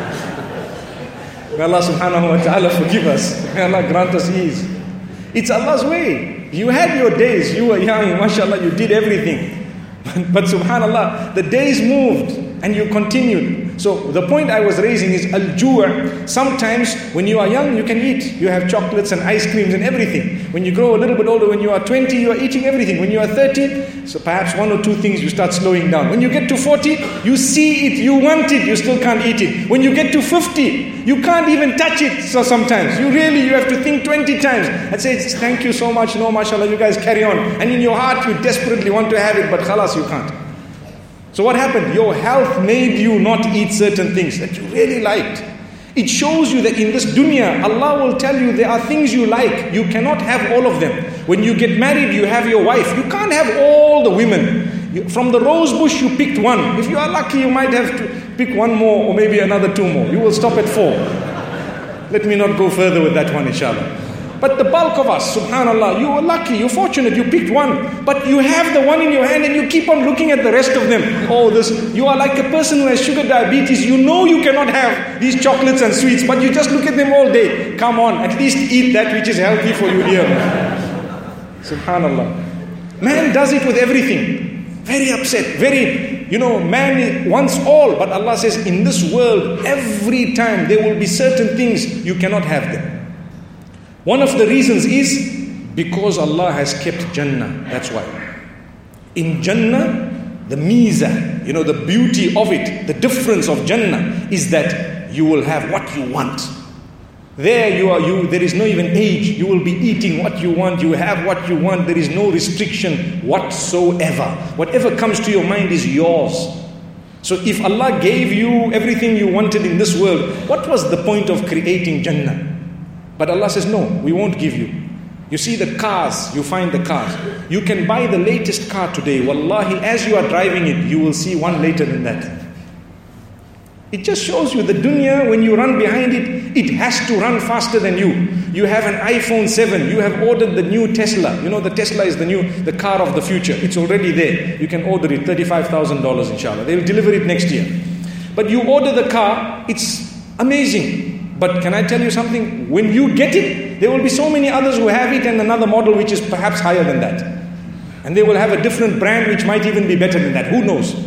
May Allah subhanahu wa ta'ala forgive us. May Allah grant us ease. It's Allah's way. You had your days, you were young, mashallah, you did everything. But subhanallah, the days moved and you continued. So the point I was raising is al-ju'. Sometimes when you are young, you can eat. You have chocolates and ice creams and everything. When you grow a little bit older, when you are twenty, you are eating everything. When you are thirty, so perhaps one or two things you start slowing down. When you get to forty, you see it, you want it, you still can't eat it. When you get to fifty, you can't even touch it. So sometimes you really, you have to think twenty times and say, thank you so much, no mashallah, you guys carry on. And in your heart, you desperately want to have it, but khalas, you can't. So what happened? Your health made you not eat certain things that you really liked. It shows you that in this dunya, Allah will tell you there are things you like. You cannot have all of them. When you get married, you have your wife. You can't have all the women. You, from the rose bush, you picked one. If you are lucky, you might have to pick one more or maybe another two more. You will stop at four. Let me not go further with that one, inshallah. But the bulk of us, subhanallah, you were lucky, you're fortunate, you picked one. But you have the one in your hand and you keep on looking at the rest of them. Oh, this, you are like a person who has sugar diabetes. You know you cannot have these chocolates and sweets, but you just look at them all day. Come on, at least eat that which is healthy for you here. Subhanallah. Man does it with everything. Very upset, very, you know, man wants all. But Allah says, in this world, every time there will be certain things, you cannot have them. One of the reasons is because Allah has kept Jannah. That's why. In Jannah, the miza, you know, the beauty of it, the difference of Jannah is that you will have what you want. There you are, you, there is no even age. You will be eating what you want. You have what you want. There is no restriction whatsoever. Whatever comes to your mind is yours. So if Allah gave you everything you wanted in this world, what was the point of creating Jannah? But Allah says, no, we won't give you. You see the cars, you find the cars. You can buy the latest car today. Wallahi, as you are driving it, you will see one later than that. It just shows you the dunya, when you run behind it, it has to run faster than you. You have an iPhone seven, you have ordered the new Tesla. You know the Tesla is the new, the car of the future. It's already there. You can order it, thirty-five thousand dollars inshallah. They'll deliver it next year. But you order the car, it's amazing. But can I tell you something? When you get it, there will be so many others who have it and another model which is perhaps higher than that. And they will have a different brand which might even be better than that. Who knows?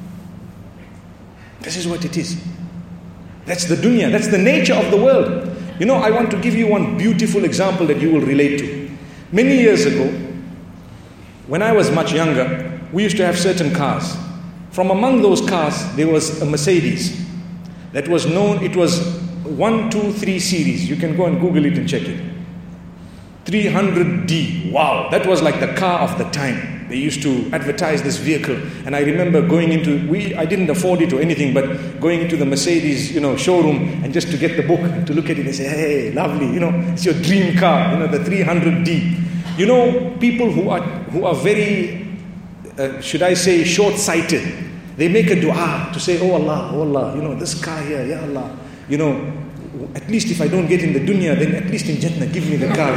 This is what it is. That's the dunya. That's the nature of the world. You know, I want to give you one beautiful example that you will relate to. Many years ago, when I was much younger, we used to have certain cars. From among those cars, there was a Mercedes that was known, it was one two three series. You can go and Google it and check it. three hundred D. Wow, that was like the car of the time. They used to advertise this vehicle, and I remember going into we I didn't afford it or anything, but going into the Mercedes, you know, showroom, and just to get the book to look at it and say, hey, lovely, you know, it's your dream car, you know, the three hundred D. You know, people who are who are very uh, should I say short-sighted, they make a dua to say, oh Allah, oh Allah, you know, this car here, ya Allah, you know, at least if I don't get in the dunya, then at least in Jannah, give me the car.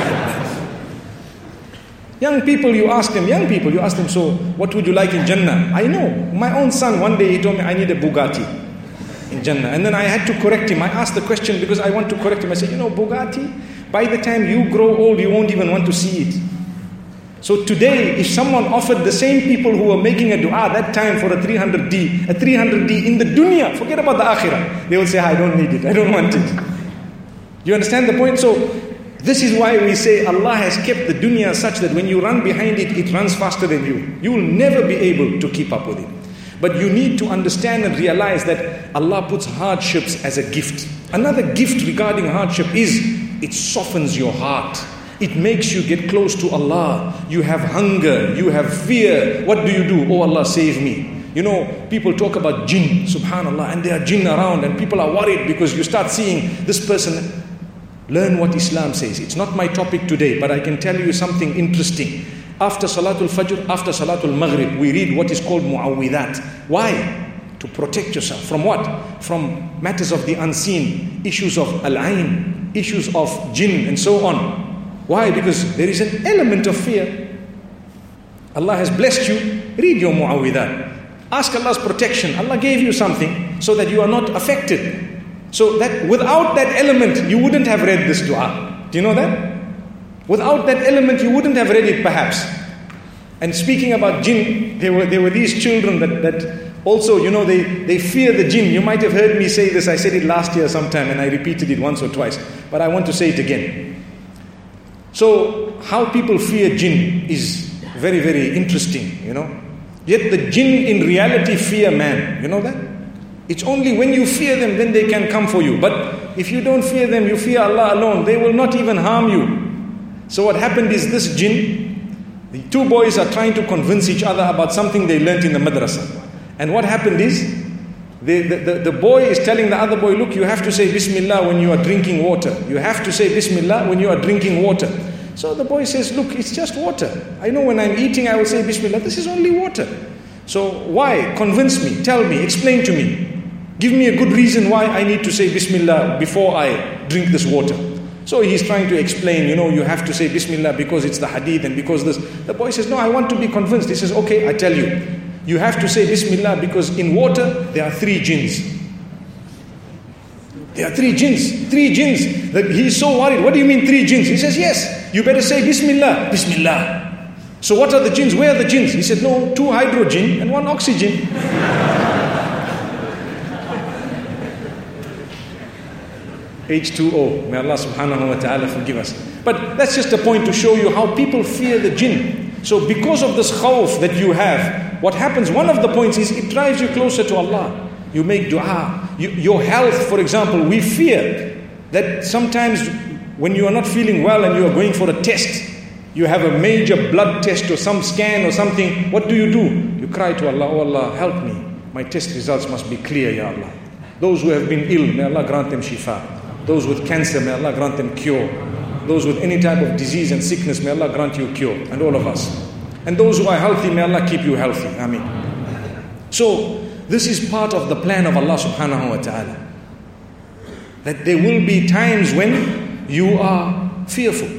Young people, you ask them, young people, you ask them, so what would you like in Jannah? I know. My own son, one day he told me, I need a Bugatti in Jannah. And then I had to correct him. I asked the question because I want to correct him. I said, you know, Bugatti, by the time you grow old, you won't even want to see it. So today, if someone offered the same people who were making a dua that time for a three hundred D, a three hundred D in the dunya, forget about the akhirah, they will say, I don't need it, I don't want it. You understand the point? So, this is why we say Allah has kept the dunya such that when you run behind it, it runs faster than you. You will never be able to keep up with it. But you need to understand and realize that Allah puts hardships as a gift. Another gift regarding hardship is, it softens your heart. It makes you get close to Allah. You have hunger, you have fear. What do you do? Oh Allah, save me. You know, people talk about jinn, subhanallah, and there are jinn around and people are worried because you start seeing this person. Learn what Islam says. It's not my topic today, but I can tell you something interesting. After Salatul Fajr, after Salatul Maghrib, we read what is called Mu'awwidat. Why? to protect yourself. From what? From matters of the unseen, issues of al-ain, issues of jinn and so on. Why? Because there is an element of fear. Allah has blessed you. Read your mu'awwidat. Ask Allah's protection. Allah gave you something so that you are not affected. So that without that element, you wouldn't have read this dua. Do you know that? Without that element, you wouldn't have read it perhaps. And speaking about jinn, there were there were these children that, that also, you know, they, they fear the jinn. You might have heard me say this. I said it last year sometime and I repeated it once or twice. But I want to say it again. So, how people fear jinn is very, very interesting, you know. Yet the jinn in reality fear man. You know that? It's only when you fear them, then they can come for you. But if you don't fear them, you fear Allah alone, they will not even harm you. So what happened is this jinn, the two boys are trying to convince each other about something they learnt in the madrasa. And what happened is, the, the, the, the boy is telling the other boy, look, you have to say Bismillah when you are drinking water. You have to say Bismillah when you are drinking water. So the boy says, look, it's just water. I know when I'm eating, I will say Bismillah. This is only water. So why? Convince me. Tell me. Explain to me. Give me a good reason why I need to say Bismillah before I drink this water. So he's trying to explain, you know, you have to say Bismillah because it's the hadith and because this. The boy says, no, I want to be convinced. He says, okay, I tell you. You have to say Bismillah because in water, there are three jinns. There are three jinns. Three jinns. That he's so worried. What do you mean three jinns? He says, yes, you better say Bismillah. Bismillah. So what are the jinns? Where are the jinns? He said, no, two hydrogen and one oxygen. H two O. May Allah subhanahu wa ta'ala forgive us. But that's just a point to show you how people fear the jinn. So because of this khawf that you have, what happens, one of the points is it drives you closer to Allah. You make dua. You, your health, for example, we fear that sometimes when you are not feeling well and you are going for a test, you have a major blood test or some scan or something, what do you do? You cry to Allah, oh Allah, help me. My test results must be clear, Ya Allah. Those who have been ill, may Allah grant them shifa. Those with cancer, may Allah grant them cure. Those with any type of disease and sickness, may Allah grant you cure. And all of us. And those who are healthy, may Allah keep you healthy. Ameen. So, this is part of the plan of Allah subhanahu wa ta'ala. That there will be times when you are fearful.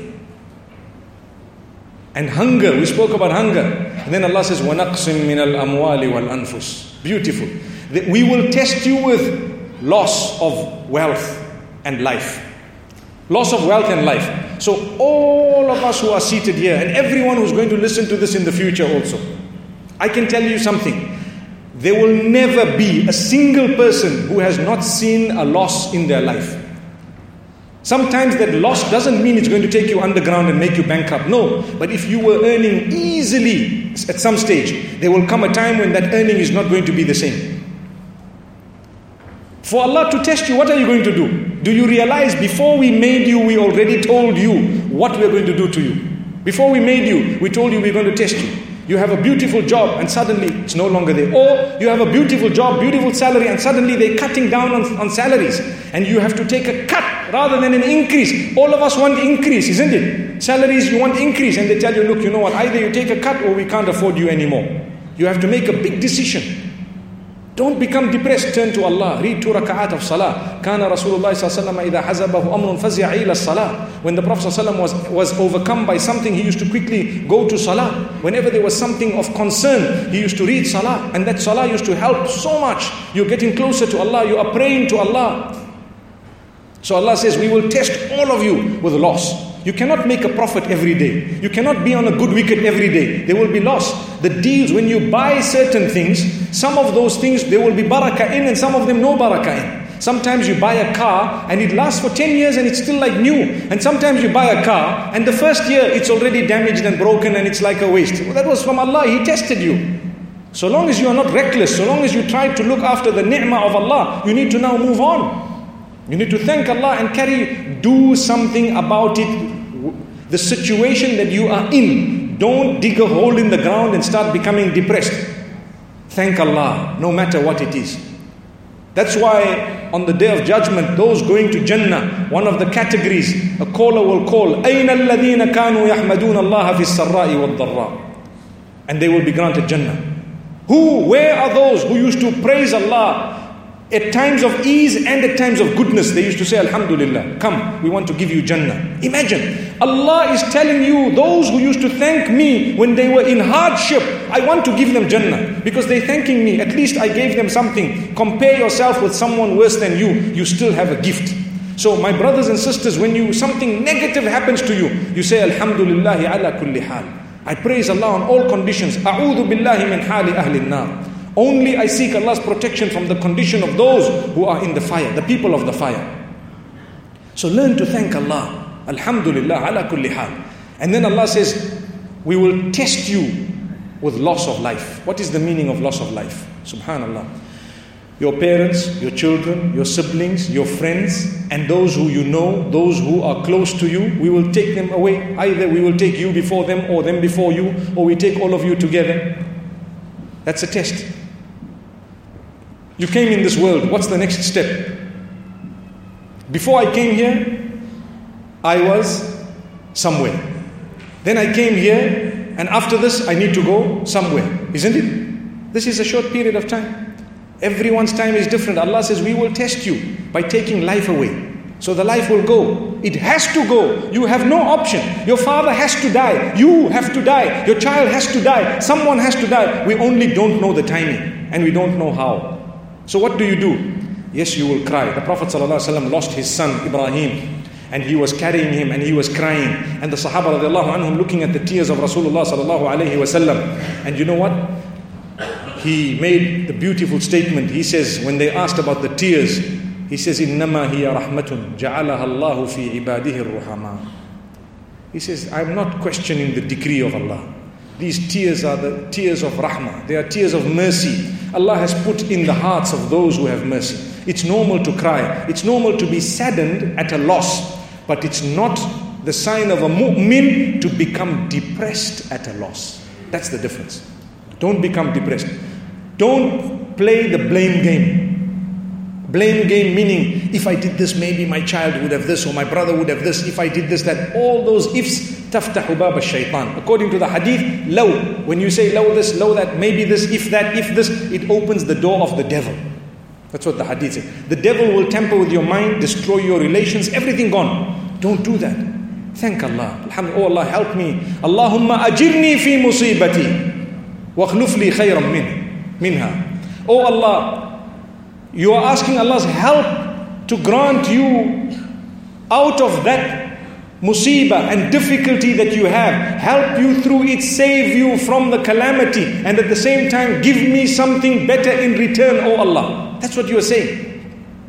And hunger, we spoke about hunger. And then Allah says, وَنَقْسِم مِّنَ الْأَمْوَالِ وَالْأَنفُسِ. Beautiful. That we will test you with loss of wealth and life. Loss of wealth and life. So all of us who are seated here and everyone who's going to listen to this in the future also, I can tell you something. There will never be a single person who has not seen a loss in their life. Sometimes that loss doesn't mean it's going to take you underground and make you bankrupt. No. But if you were earning easily at some stage, there will come a time when that earning is not going to be the same. For Allah to test you, what are you going to do? Do you realize before we made you, we already told you what we are going to do to you? Before we made you, we told you we're going to test you. You have a beautiful job and suddenly it's no longer there. Or you have a beautiful job, beautiful salary and suddenly they're cutting down on, on salaries. And you have to take a cut rather than an increase. All of us want increase, isn't it? Salaries, you want increase. And they tell you, look, you know what, either you take a cut or we can't afford you anymore. You have to make a big decision. Don't become depressed, turn to Allah. Read two raka'at of salah. Kana Rasulullah sallallahu alaihi wasallam idha hazabahu amrun fazi'a ila salah. When the Prophet sallallahu alaihi wasallam was, was overcome by something, he used to quickly go to salah. Whenever there was something of concern, he used to read salah. And that salah used to help so much. You're getting closer to Allah, you are praying to Allah. So Allah says, we will test all of you with loss. You cannot make a profit every day. You cannot be on a good wicket every day. There will be loss. The deals, when you buy certain things, some of those things, there will be barakah in and some of them no barakah in. Sometimes you buy a car and it lasts for ten years and it's still like new. And sometimes you buy a car and the first year it's already damaged and broken and it's like a waste. Well, that was from Allah. He tested you. So long as you are not reckless, so long as you try to look after the ni'mah of Allah, you need to now move on. You need to thank Allah and carry, do something about it. The situation that you are in, don't dig a hole in the ground and start becoming depressed. Thank Allah, no matter what it is. That's why on the day of judgment, those going to Jannah, one of the categories, a caller will call, أَيْنَ الَّذِينَ كَانُوا يَحْمَدُونَ اللَّهَ فِي السَّرَّاءِ وَالضَّرَّاءِ. And they will be granted Jannah. Who, where are those who used to praise Allah at times of ease and at times of goodness? They used to say, Alhamdulillah, come, we want to give you Jannah. Imagine, Allah is telling you, those who used to thank me when they were in hardship, I want to give them Jannah. Because they're thanking me, at least I gave them something. Compare yourself with someone worse than you, you still have a gift. So my brothers and sisters, when you something negative happens to you, you say, Alhamdulillahi ala kulli hal. I praise Allah on all conditions. A'udhu billahi min hali ahli nar. Only I seek Allah's protection from the condition of those who are in the fire, the people of the fire. So learn to thank Allah. Alhamdulillah ala kulli hal. And then Allah says, we will test you with loss of life. What is the meaning of loss of life? Subhanallah. Your parents, your children, your siblings, your friends, and those who you know, those who are close to you, we will take them away. Either we will take you before them or them before you, or we take all of you together. That's a test. You came in this world. What's the next step? Before I came here, I was somewhere. Then I came here, and after this, I need to go somewhere. Isn't it? This is a short period of time. Everyone's time is different. Allah says, we will test you by taking life away. So the life will go. It has to go. You have no option. Your father has to die. You have to die. Your child has to die. Someone has to die. We only don't know the timing, and we don't know how. So what do you do? Yes, you will cry. The Prophet ﷺ lost his son Ibrahim, and he was carrying him and he was crying. And the Sahaba radiallahu anhum looking at the tears of Rasulullah sallallahu alayhi wasallam. And you know what? He made the beautiful statement. He says, when they asked about the tears, he says, إِنَّمَا هِيَ رَحْمَةٌ جَعَلَهَا اللَّهُ فِي عِبَادِهِ الرُّحَمَاءِ. He says, I'm not questioning the decree of Allah. These tears are the tears of rahmah. They are tears of mercy. Allah has put in the hearts of those who have mercy. It's normal to cry. It's normal to be saddened at a loss. But it's not the sign of a mu'min to become depressed at a loss. That's the difference. Don't become depressed. Don't play the blame game. Blame game meaning, if I did this, maybe my child would have this, or my brother would have this. If I did this, that. All those ifs, taftahu bab al-shaytan. According to the hadith, law. When you say law this, law that, maybe this, if that, if this, it opens the door of the devil. That's what the hadith says. The devil will tamper with your mind, destroy your relations, everything gone. Don't do that. Thank Allah. Alhamdulillah. Oh Allah, help me. Allahumma ajirni fi musibati. وَاخْلُفْ لِي خَيْرًا مِنْ مِنْهَا. Oh Allah, you are asking Allah's help to grant you out of that musibah and difficulty that you have. Help you through it, save you from the calamity, and at the same time give me something better in return, oh Allah. That's what you are saying.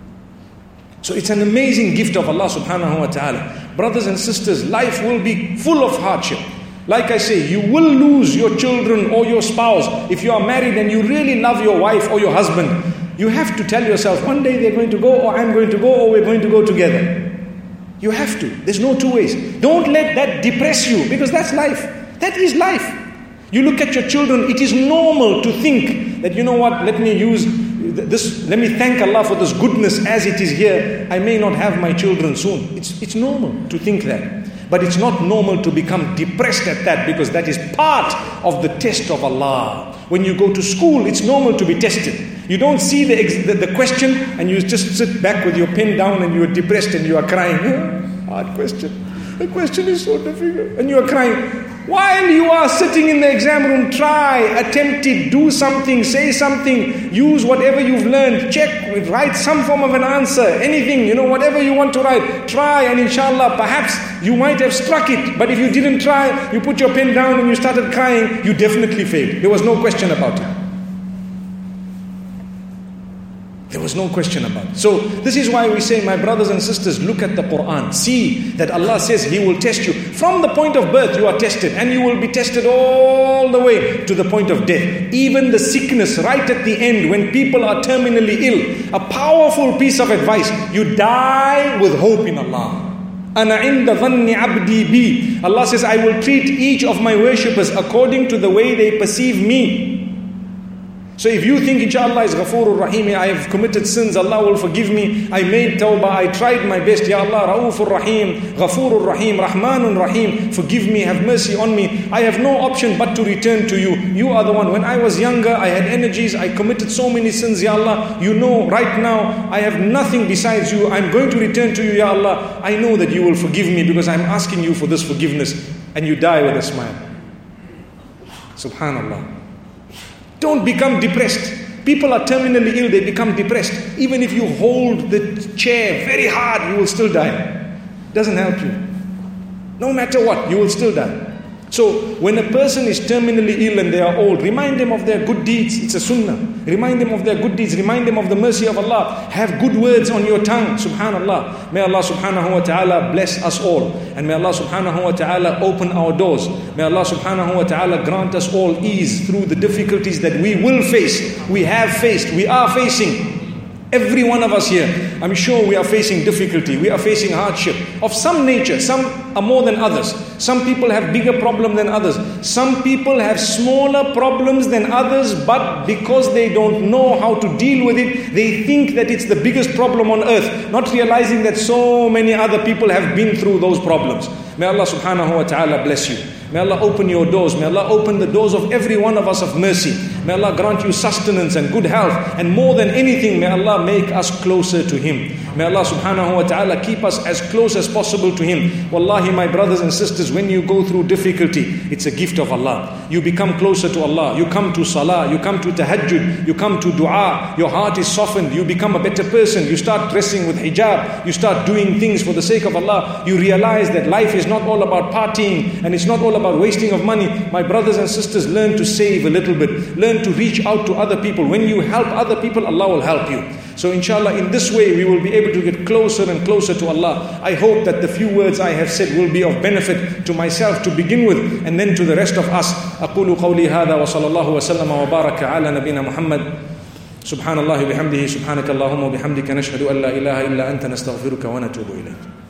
So it's an amazing gift of Allah subhanahu wa ta'ala. Brothers and sisters, life will be full of hardship. Like I say, you will lose your children or your spouse. If you are married and you really love your wife or your husband, you have to tell yourself, one day they're going to go, or I'm going to go, or we're going to go together. You have to. There's no two ways. Don't let that depress you, because that's life. That is life. You look at your children, it is normal to think that, you know what, let me use this, let me thank Allah for this goodness as it is here. I may not have my children soon. It's, it's normal to think that. But it's not normal to become depressed at that, because that is part of the test of Allah. When you go to school, it's normal to be tested. You don't see the, the, the question and you just sit back with your pen down and you are depressed and you are crying. Hard question. The question is so difficult. And you are crying. While you are sitting in the exam room, try, attempt it, do something, say something, use whatever you've learned, check, write some form of an answer, anything, you know, whatever you want to write, try, and inshallah, perhaps you might have struck it. But if you didn't try, you put your pen down and you started crying, you definitely failed. There was no question about it. There was no question about it. So this is why we say, my brothers and sisters, look at the Quran. See that Allah says He will test you. From the point of birth you are tested, and you will be tested all the way to the point of death. Even the sickness right at the end, when people are terminally ill, a powerful piece of advice. You die with hope in Allah. أَنَا عِنْدَ ظَنِّ عَبْدِي بِي. Allah says, I will treat each of my worshippers according to the way they perceive me. So if you think inshallah is Ghafoorur Rahim, I have committed sins, Allah will forgive me, I made tawbah, I tried my best, Ya Allah, Raufur Rahim, Ghafoorur Rahim, Rahmanun Rahim, forgive me, have mercy on me, I have no option but to return to you. You are the one. When I was younger, I had energies, I committed so many sins, Ya Allah. You know right now, I have nothing besides you. I'm going to return to you, Ya Allah. I know that you will forgive me because I'm asking you for this forgiveness. And you die with a smile. Subhanallah. Don't become depressed. People are terminally ill, they become depressed. Even if you hold the chair very hard, you will still die. Doesn't help you. No matter what, you will still die. So when a person is terminally ill and they are old, remind them of their good deeds. It's a sunnah. Remind them of their good deeds. Remind them of the mercy of Allah. Have good words on your tongue. Subhanallah. May Allah subhanahu wa ta'ala bless us all. And may Allah subhanahu wa ta'ala open our doors. May Allah subhanahu wa ta'ala grant us all ease through the difficulties that we will face. We have faced. We are facing. Every one of us here, I'm sure we are facing difficulty. We are facing hardship of some nature. Some are more than others. Some people have bigger problems than others. Some people have smaller problems than others, but because they don't know how to deal with it, they think that it's the biggest problem on earth, not realizing that so many other people have been through those problems. May Allah subhanahu wa ta'ala bless you. May Allah open your doors. May Allah open the doors of every one of us of mercy. May Allah grant you sustenance and good health. And more than anything, may Allah make us closer to Him. May Allah subhanahu wa ta'ala keep us as close as possible to Him. Wallahi, my brothers and sisters, when you go through difficulty, it's a gift of Allah. You become closer to Allah. You come to salah. You come to tahajjud. You come to dua. Your heart is softened. You become a better person. You start dressing with hijab. You start doing things for the sake of Allah. You realize that life is not all about partying and it's not all about wasting of money. My brothers and sisters, learn to save a little bit. Learn to reach out to other people. When you help other people, Allah will help you. So inshallah, in this way, we will be able to get closer and closer to Allah. I hope that the few words I have said will be of benefit to myself to begin with, and then to the rest of us. أقول قولي هذا وصلى الله وسلم وبارك على نبينا محمد. سبحان الله بحمده سبحانك اللهم وبحمدك نشهد أن لا إله إلا أنت نستغفرك ونتوب إليك.